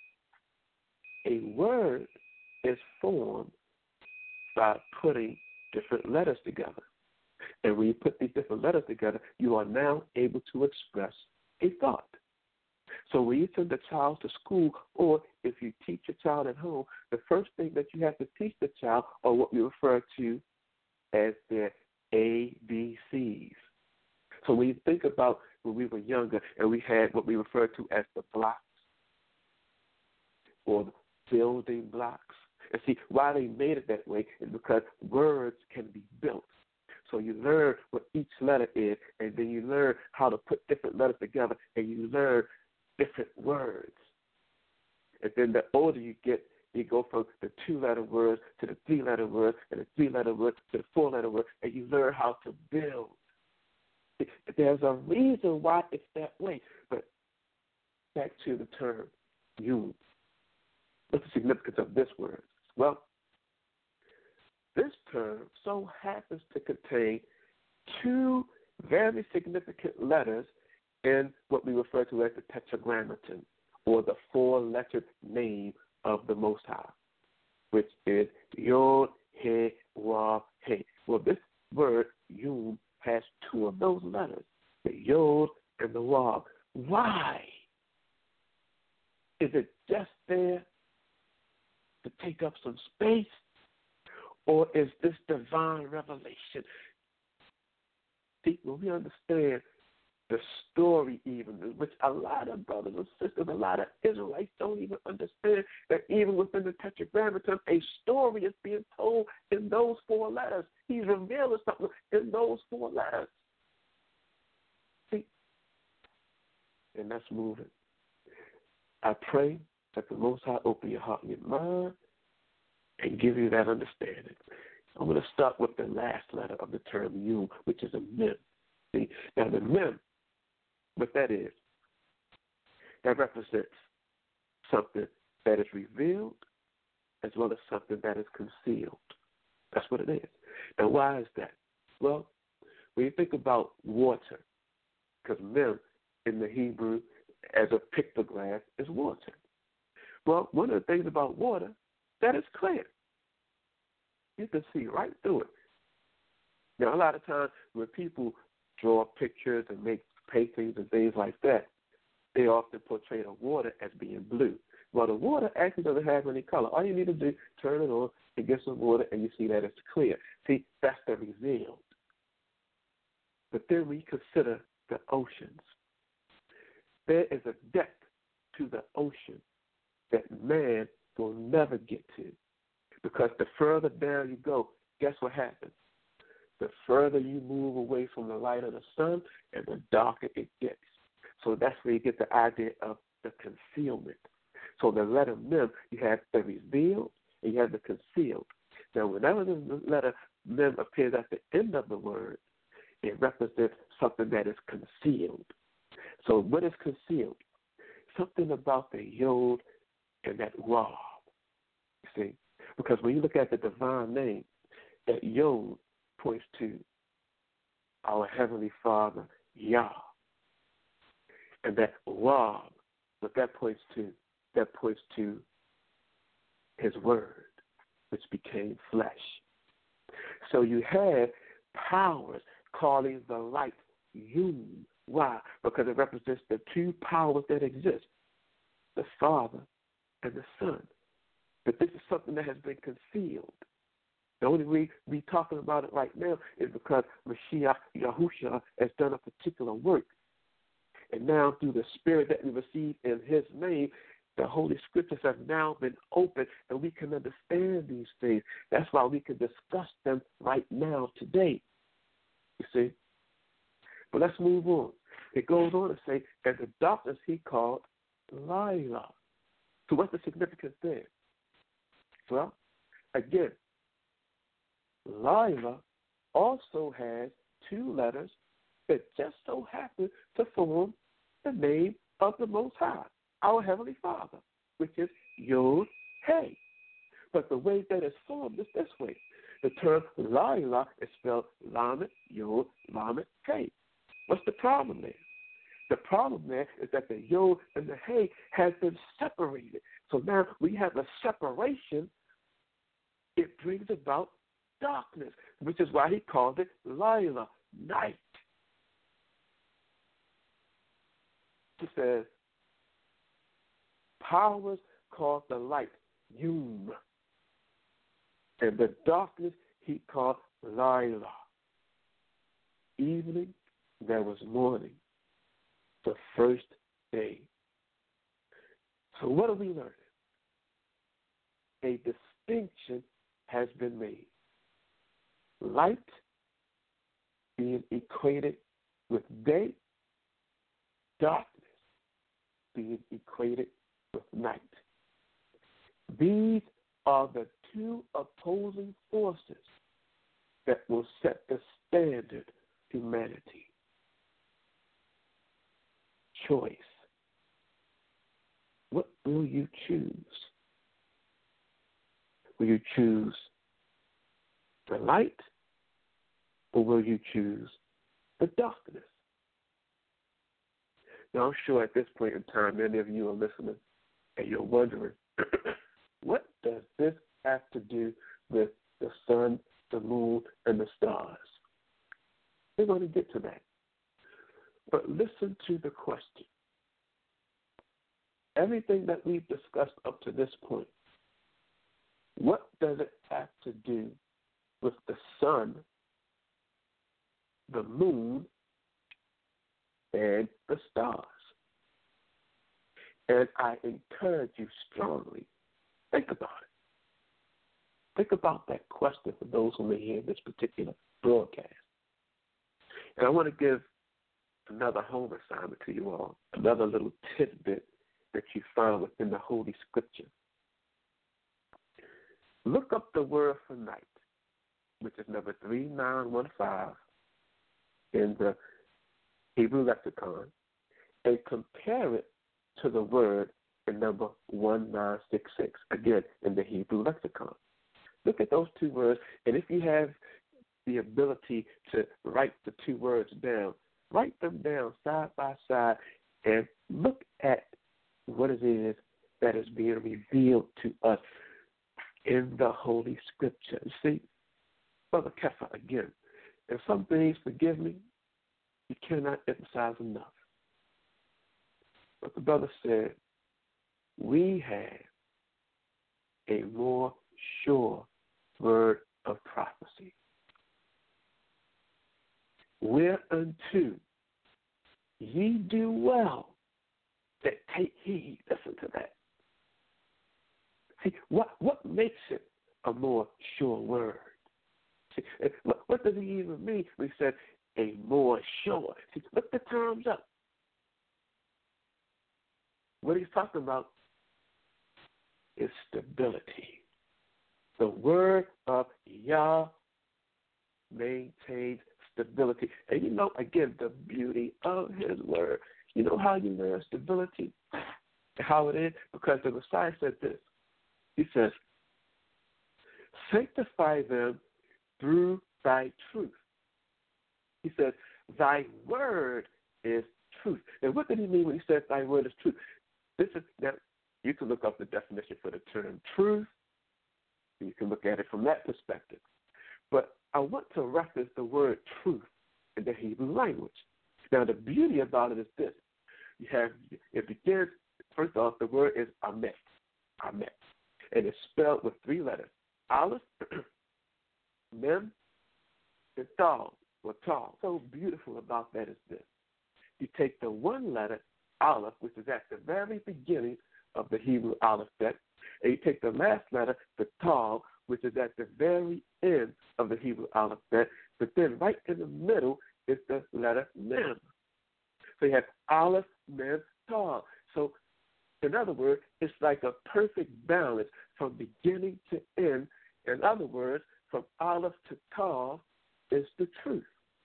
A word is formed by putting different letters together. And when you put these different letters together, you are now able to express a thought. So when you send a child to school, or if you teach a child at home, the first thing that you have to teach the child are what we refer to as their ABCs. So when you think about when we were younger and we had what we refer to as the blocks or the building blocks, and see, why they made it that way is because words can be built. So you learn what each letter is, and then you learn how to put different letters together, and you learn different words. And then the older you get, you go from the 2-letter words to the 3-letter words, and the 3-letter words to the 4-letter words, and you learn how to build. There's a reason why it's that way. But back to the term "you." What's the significance of this word? Well, this term so happens to contain 2 very significant letters in what we refer to as the Tetragrammaton, or the 4-lettered name of the Most High, which is Yod, He, Wav, He. Well, this word, Yud, has 2 of those letters, the Yod and the Wav. Why? Is it just there to take up some space, or is this divine revelation? See, when we understand the story, even, which a lot of brothers and sisters, a lot of Israelites don't even understand, that even within the Tetragrammaton, a story is being told in those 4 letters. He's revealing something in those 4 letters. See? And that's moving. I pray that the Most High open your heart and your mind and give you that understanding. I'm going to start with the last letter of the term "you," which is a mem. See? Now, the mem, what that is, that represents something that is revealed as well as something that is concealed. That's what it is. Now, why is that? Well, when you think about water, because mem in the Hebrew as a pictograph is water. Well, one of the things about water, that is clear. You can see right through it. Now, a lot of times when people draw pictures and make paintings and things like that, they often portray the water as being blue. Well, the water actually doesn't have any color. All you need to do, turn it on and get some water, and you see that it's clear. See, that's the revealed. But then we consider the oceans. There is a depth to the ocean that man will never get to. Because the further down you go, guess what happens? The further you move away from the light of the sun, and the darker it gets. So that's where you get the idea of the concealment. So the letter mem, you have the revealed and you have the concealed. Now, whenever the letter mem appears at the end of the word, it represents something that is concealed. So what is concealed? Something about the yod and that wav. You see? Because when you look at the divine name, that yod points to our Heavenly Father, Yah. And that wav, what that points to His Word, which became flesh. So you have powers calling the light Yud. Why? Because it represents the 2 powers that exist, the Father and the Son. But this is something that has been concealed. The only way we're talking about it right now is because Mashiach Yahushua has done a particular work. And now through the Spirit that we receive in His name, the Holy Scriptures have now been opened, and we can understand these things. That's why we can discuss them right now, today. You see? But let's move on. It goes on to say, and the darkness He called Lila. So what's the significance there? Well, again, Lila also has 2 letters that just so happen to form the name of the Most High, our Heavenly Father, which is Yod He. But the way that it's formed is this way. The term Lila is spelled Lamed, Yod, Lamed, Hey. What's the problem there? The problem there is that the Yod and the Hey has been separated. So now we have a separation. It brings about darkness, which is why he called it Lila, night. He says, powers called the light, Yum. And the darkness he called Lila. Evening, there was morning, the first day. So what are we learning? A distinction has been made. Light being equated with day, darkness being equated with night. These are the two opposing forces that will set the standard humanity. Choice. What will you choose? Will you choose the light, or will you choose the darkness? Now, I'm sure at this point in time, many of you are listening and you're wondering, what does this have to do with the sun, the moon, and the stars? We're going to get to that. But listen to the question. Everything that we've discussed up to this point, what does it have to do with the sun, the moon, and the stars? And I encourage you strongly, think about it. Think about that question for those who may hear this particular broadcast. And I want to give another home assignment to you all, another little tidbit that you found within the Holy Scripture. Look up the word for night, which is number 3915 in the Hebrew lexicon, and compare it to the word in number 1966, again, in the Hebrew lexicon. Look at those two words, and if you have the ability to write the two words down, write them down side by side and look at what it is that is being revealed to us in the Holy Scripture. You see, Brother Kefa, again, and some things, forgive me, you cannot emphasize enough. But the brother said, we have a more sure word of prophecy. Whereunto ye do well that take heed. Listen to that. See, what makes it a more sure word? See, what does he even mean when he said a more sure? See, look the terms up. What he's talking about is stability. The word of Yah maintains stability. And you know, again, the beauty of his word. You know how you learn stability? How it is? Because the Messiah said this. He says, sanctify them through thy truth. He says, thy word is truth. And what did he mean when he said thy word is truth? Now, you can look up the definition for the term truth. You can look at it from that perspective. But I want to reference the word truth in the Hebrew language. Now, the beauty about it is this. It begins, first off, the word is amet. Amet. And it's spelled with three letters. Aleph, Mem, and Tal, or Tal. So beautiful about that is this. You take the one letter, Aleph, which is at the very beginning of the Hebrew alphabet, and you take the last letter, the Tal, which is at the very end of the Hebrew alphabet, but then right in the middle is the letter Mem. So you have Aleph, Mem, Tal. So in other words, it's like a perfect balance from beginning to end. In other words, from Aleph to Tal is the truth.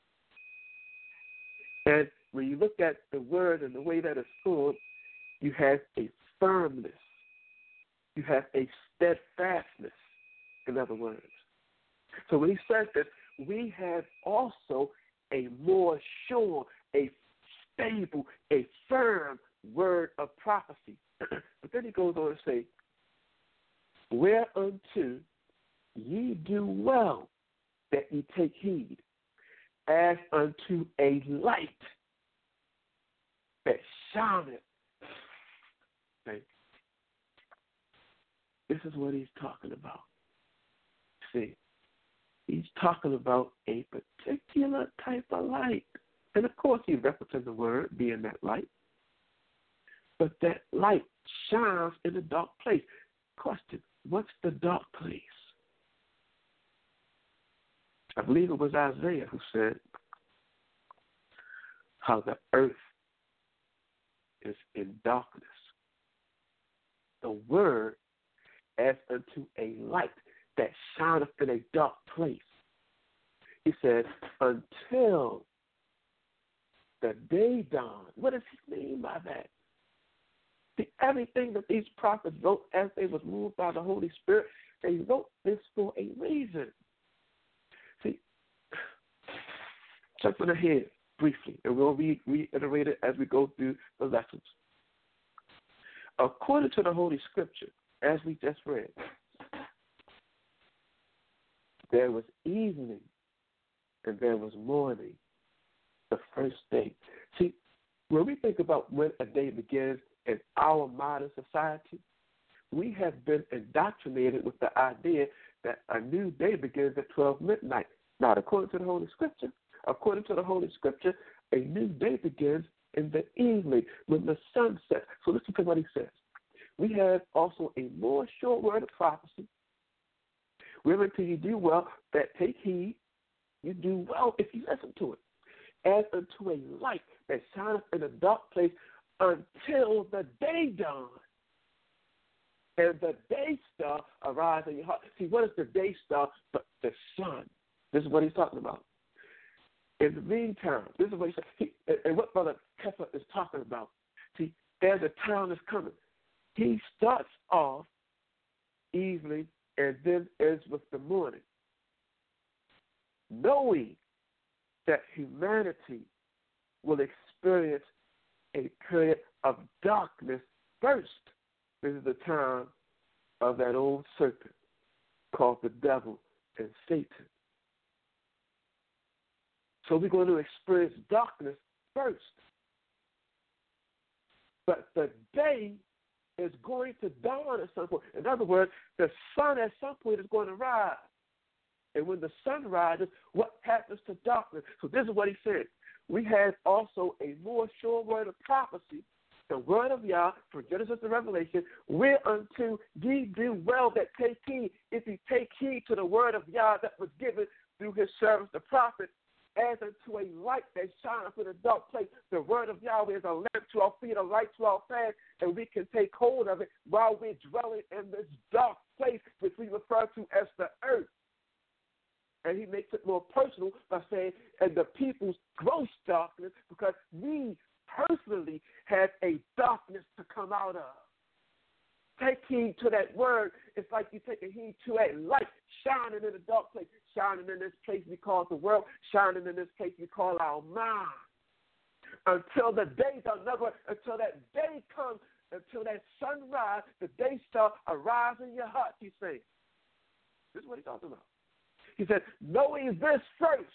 And when you look at the word and the way that it's formed, you have a firmness. You have a steadfastness, in other words. So when he says this, we have also a more sure, a stable, a firm word of prophecy. But then he goes on to say, whereunto ye do well that ye take heed, as unto a light that shineth. Okay. This is what he's talking about. See, he's talking about a particular type of light. And of course, he references the word being that light. But that light shines in a dark place. Question, what's the dark place? I believe it was Isaiah who said how the earth is in darkness. The word as unto a light that shineth in a dark place. He said, until the day dawns. What does he mean by that? See, everything that these prophets wrote as they was moved by the Holy Spirit, they wrote this for a reason. See, jumping ahead briefly, and we'll reiterate it as we go through the lessons. According to the Holy Scripture, as we just read, there was evening and there was morning, the first day. See, when we think about when a day begins in our modern society, we have been indoctrinated with the idea that a new day begins at 12 midnight. Not according to the Holy Scripture. According to the Holy Scripture, a new day begins in the evening when the sun sets. So listen to what he says. We have also a more sure word of prophecy. Whereunto you do well that take heed, you do well if you listen to it. As unto a light that shineth in a dark place until the day dawns. And the day star arises in your heart. See, what is the day star but the sun? This is what he's talking about. In the meantime, this is what he said, and what Brother Kepler is talking about. See, there's a time that's coming. He starts off evening and then ends with the morning, knowing that humanity will experience a period of darkness first. This is the time of that old serpent called the devil and Satan. So we're going to experience darkness first. But the day is going to dawn at some point. In other words, the sun at some point is going to rise. And when the sun rises, what happens to darkness? So this is what he said. We have also a more sure word of prophecy, the word of Yah from Genesis to Revelation, whereunto ye do well that take heed. If you take heed to the word of Yah that was given through his servants, the prophets, as unto a light that shines in a dark place. The word of Yahweh is a lamp to our feet, a light to our path, and we can take hold of it while we're dwelling in this dark place, which we refer to as the earth. And he makes it more personal by saying, and the people's gross darkness, because we personally have a darkness to come out of. Take heed to that word. It's like you take a heed to a light shining in a dark place, shining in this place we call the world, shining in this place we call our mind. Until the days are never, until that day comes, until that sunrise, the day star arise in your heart, he's saying. This is what he's talking about. He said, knowing this first,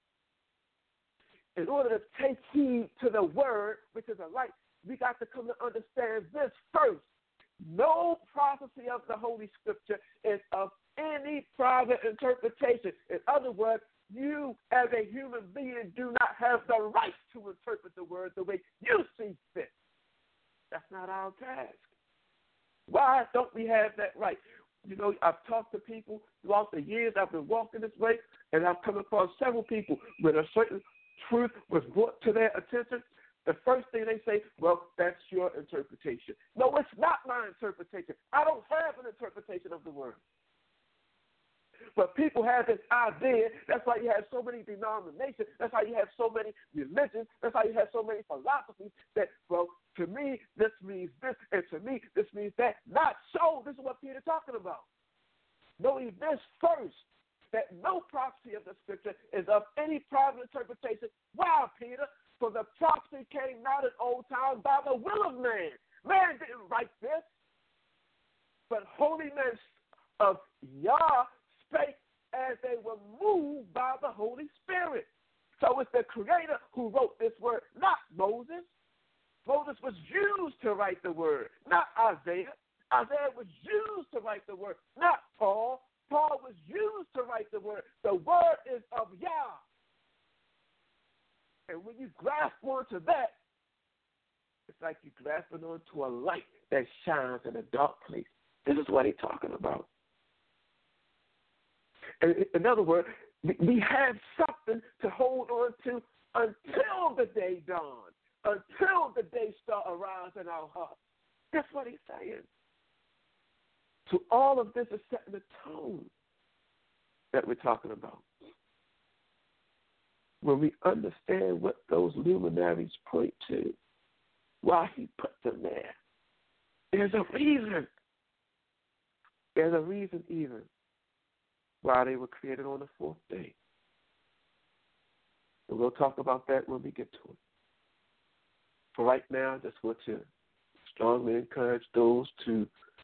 in order to take heed to the word, which is a light, we got to come to understand this first. No prophecy of the Holy Scripture is of any private interpretation. In other words, you as a human being do not have the right to interpret the word the way you see fit. That's not our task. Why don't we have that right? You know, I've talked to people throughout the years I've been walking this way, and I've come across several people when a certain truth was brought to their attention. The first thing they say, well, that's your interpretation. No, it's not my interpretation. I don't have an interpretation of the word. But people have this idea. That's why you have so many denominations. That's why you have so many religions. That's why you have so many philosophies that, well, to me, this means this, and to me, this means that. Not so. This is what Peter's talking about. Knowing this first, that no prophecy of the Scripture is of any private interpretation. Wow, Peter, for the prophecy came not in old times by the will of man. Man didn't write this, but holy men of Yah spake as they were moved by the Holy Spirit. So it's the Creator who wrote this word, not Moses. Moses was used to write the word, not Isaiah. Isaiah was used to write the word, not Paul. Paul was used to write the word. The word is of Yah. And when you grasp onto that, it's like you're grasping onto a light that shines in a dark place. This is what he's talking about. In other words, we have something to hold on to until the day dawns, until the day star arrives in our hearts. That's what he's saying. So all of this is setting the tone that we're talking about. When we understand what those luminaries point to, why he put them there, there's a reason. There's a reason even why they were created on the fourth day. And we'll talk about that when we get to it. For right now, I just want to strongly encourage those to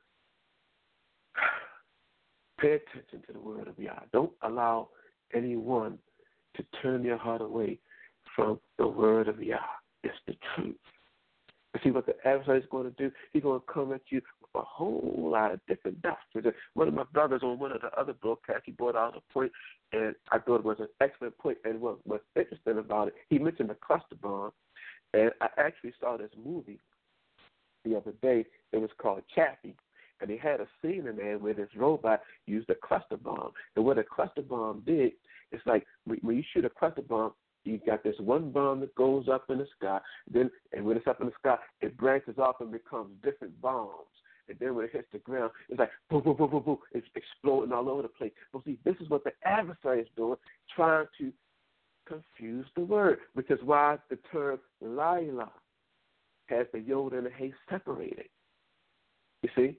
pay attention to the word of Yah. Don't allow anyone to turn your heart away from the word of Yah. It's the truth. You see what the adversary is going to do? He's going to come at you with a whole lot of different doctrines. One of my brothers on one of the other broadcasts, he brought out a point, and I thought it was an excellent point. And what's interesting about it, he mentioned the cluster bomb, and I actually saw this movie the other day. It was called Chappie. And they had a scene in there where this robot used a cluster bomb. And what a cluster bomb did, it's like when you shoot a cluster bomb, you got this one bomb that goes up in the sky. And when it's up in the sky, it branches off and becomes different bombs. And then when it hits the ground, it's like boom, boom, boom, boom, boom. It's exploding all over the place. Well, see, this is what the adversary is doing, trying to confuse the word. Which is why the term Laila has the Yod and the Hey separated. You see?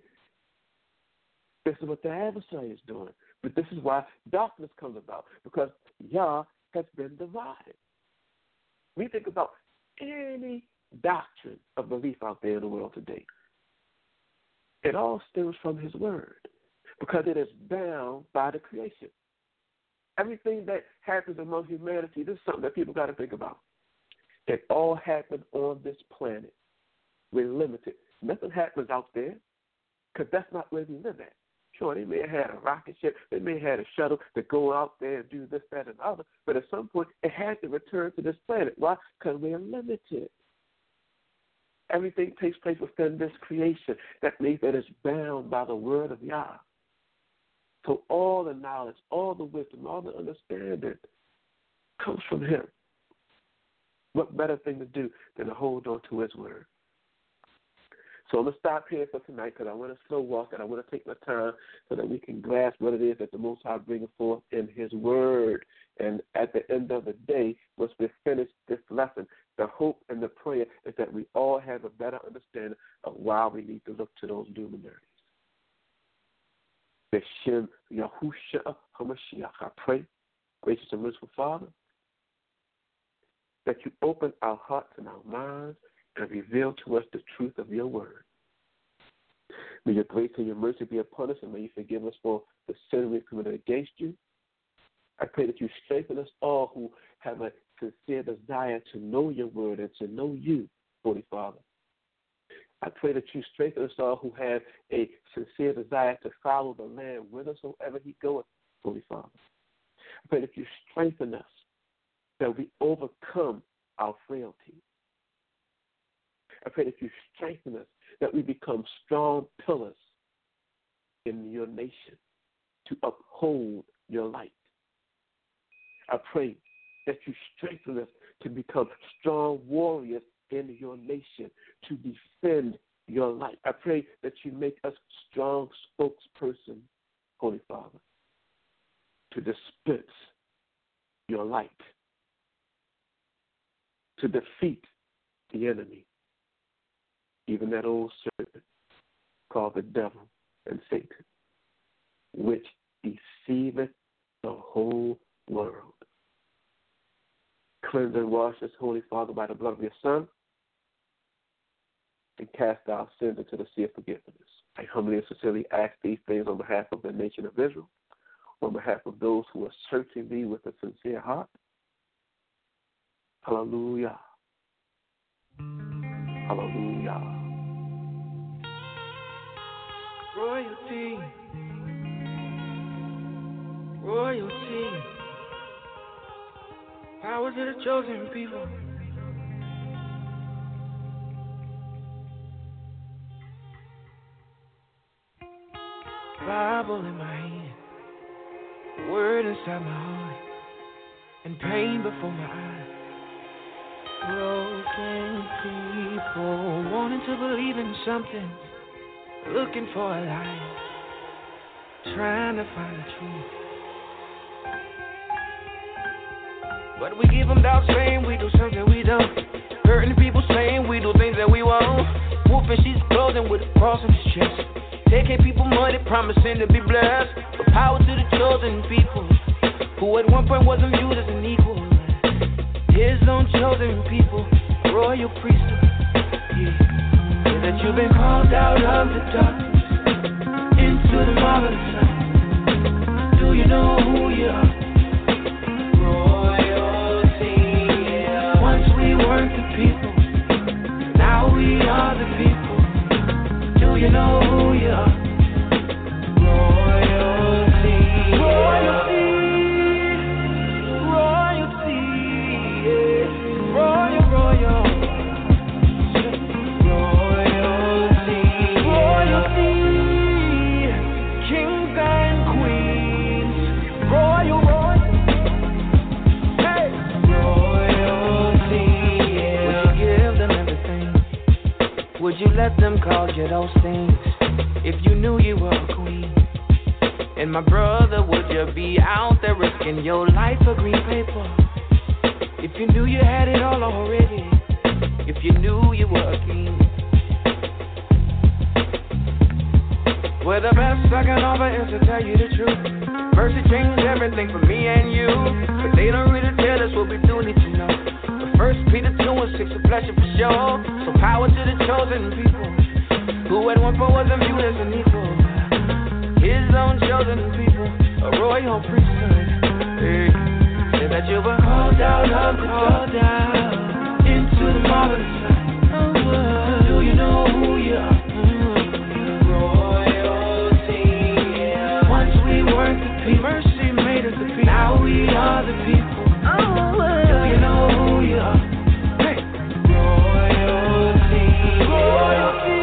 This is what the adversary is doing. But this is why darkness comes about, because Yah has been divided. We think about any doctrine of belief out there in the world today. It all stems from his word, because it is bound by the creation. Everything that happens among humanity, this is something that people got to think about. It all happened on this planet. We're limited. Nothing happens out there, because that's not where we live at. Sure, they may have had a rocket ship, they may have had a shuttle to go out there and do this, that, and other, but at some point it had to return to this planet. Why? Because we are limited. Everything takes place within this creation. That means that it's bound by the word of Yah. So all the knowledge, all the wisdom, all the understanding comes from him. What better thing to do than to hold on to his word? So I'm going to stop here for tonight, because I want to slow walk and I want to take my time so that we can grasp what it is that the Most High brings forth in his word. And at the end of the day, once we finish this lesson, the hope and the prayer is that we all have a better understanding of why we need to look to those luminaries. B'Shem Yahushua HaMashiach, I pray, gracious and merciful Father, that you open our hearts and our minds and reveal to us the truth of your word. May your grace and your mercy be upon us, and may you forgive us for the sin we've committed against you. I pray that you strengthen us all who have a sincere desire to know your word and to know you, Holy Father. I pray that you strengthen us all who have a sincere desire to follow the Lamb whithersoever he goeth, Holy Father. I pray that you strengthen us, that we overcome our frailty. I pray that you strengthen us, that we become strong pillars in your nation to uphold your light. I pray that you strengthen us to become strong warriors in your nation to defend your light. I pray that you make us strong spokespersons, Holy Father. to dispense your light, to defeat the enemy, even that old serpent called the devil and Satan, which deceiveth the whole world. Cleanse and wash us, Holy Father, by the blood of your Son, and cast our sins into the sea of forgiveness. I humbly and sincerely ask these things on behalf of the nation of Israel, on behalf of those who are searching thee with a sincere heart. Hallelujah. Hallelujah. Royalty. Royalty. Power to the chosen people. Bible in my hand, word inside my heart, and pain before my eyes. Broken people wanting to believe in something, looking for a light, trying to find the truth. But we give them doubt, saying we do something we don't. Hurting people, saying we do things that we won't. Wolfing she's clothing with a cross on his chest. Taking people money, promising to be blessed. But power to the chosen people, who at one point wasn't viewed as an equal. His own chosen people, royal priesthood. Yeah. Say that you've been called out of the darkness into the marvelous light. Do you know who you are? Royalty. Yeah. Once we weren't the people, now we are the people. Do you know who you are? Royalty. Royalty. Royalty. Yeah. Royal, royal. Royalty. Royalty. Kings and queens. Royal, royal. Hey. Royalty. Yeah. Would you give them everything? Would you let them call you those things if you knew you were a queen? And my brother, would you be out there risking your life for green paper if you knew you had it all already? If you knew you were a king? Well, the best I can offer is to tell you the truth. Mercy changed everything for me and you, but they don't really tell us what we do need to know. But 1 Peter 2 and 6 a pleasure for sure. So power to the chosen people, who at one point wasn't viewed as an equal. His own chosen people, a royal priesthood. Hey. Say that you were called out of the dark into the marvelous light. Do you know who you are? Royalty. Yeah. Once we weren't the people, mercy made us the people. Now we are the people. Do you know who you are? Hey. Royalty. Royalty.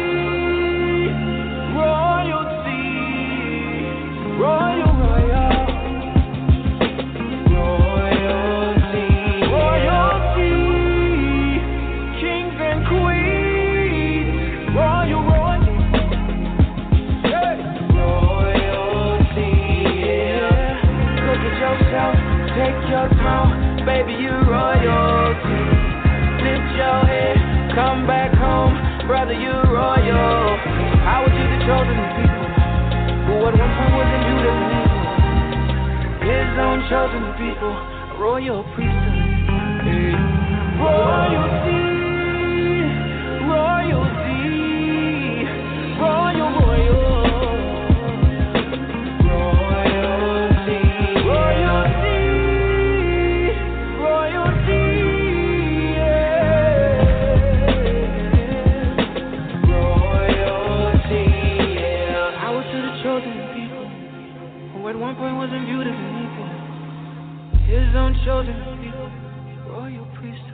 Royal, royal, royalty, royalty, kings and queens, royal, royal, yeah. Royalty, yeah. Look at yourself, take your throne, baby, you royalty. Lift your head, come back home, brother, you royal. Power to the chosen people, who at one point wasn't viewed as an equal. His own chosen people, a royal priesthood. Hey. Royalty, royalty, royal, royal. Royalty, royalty, royalty, yeah. Royalty, yeah. Power to the chosen people, who at one point wasn't viewed as an equal. His own chosen people, royal priesthood.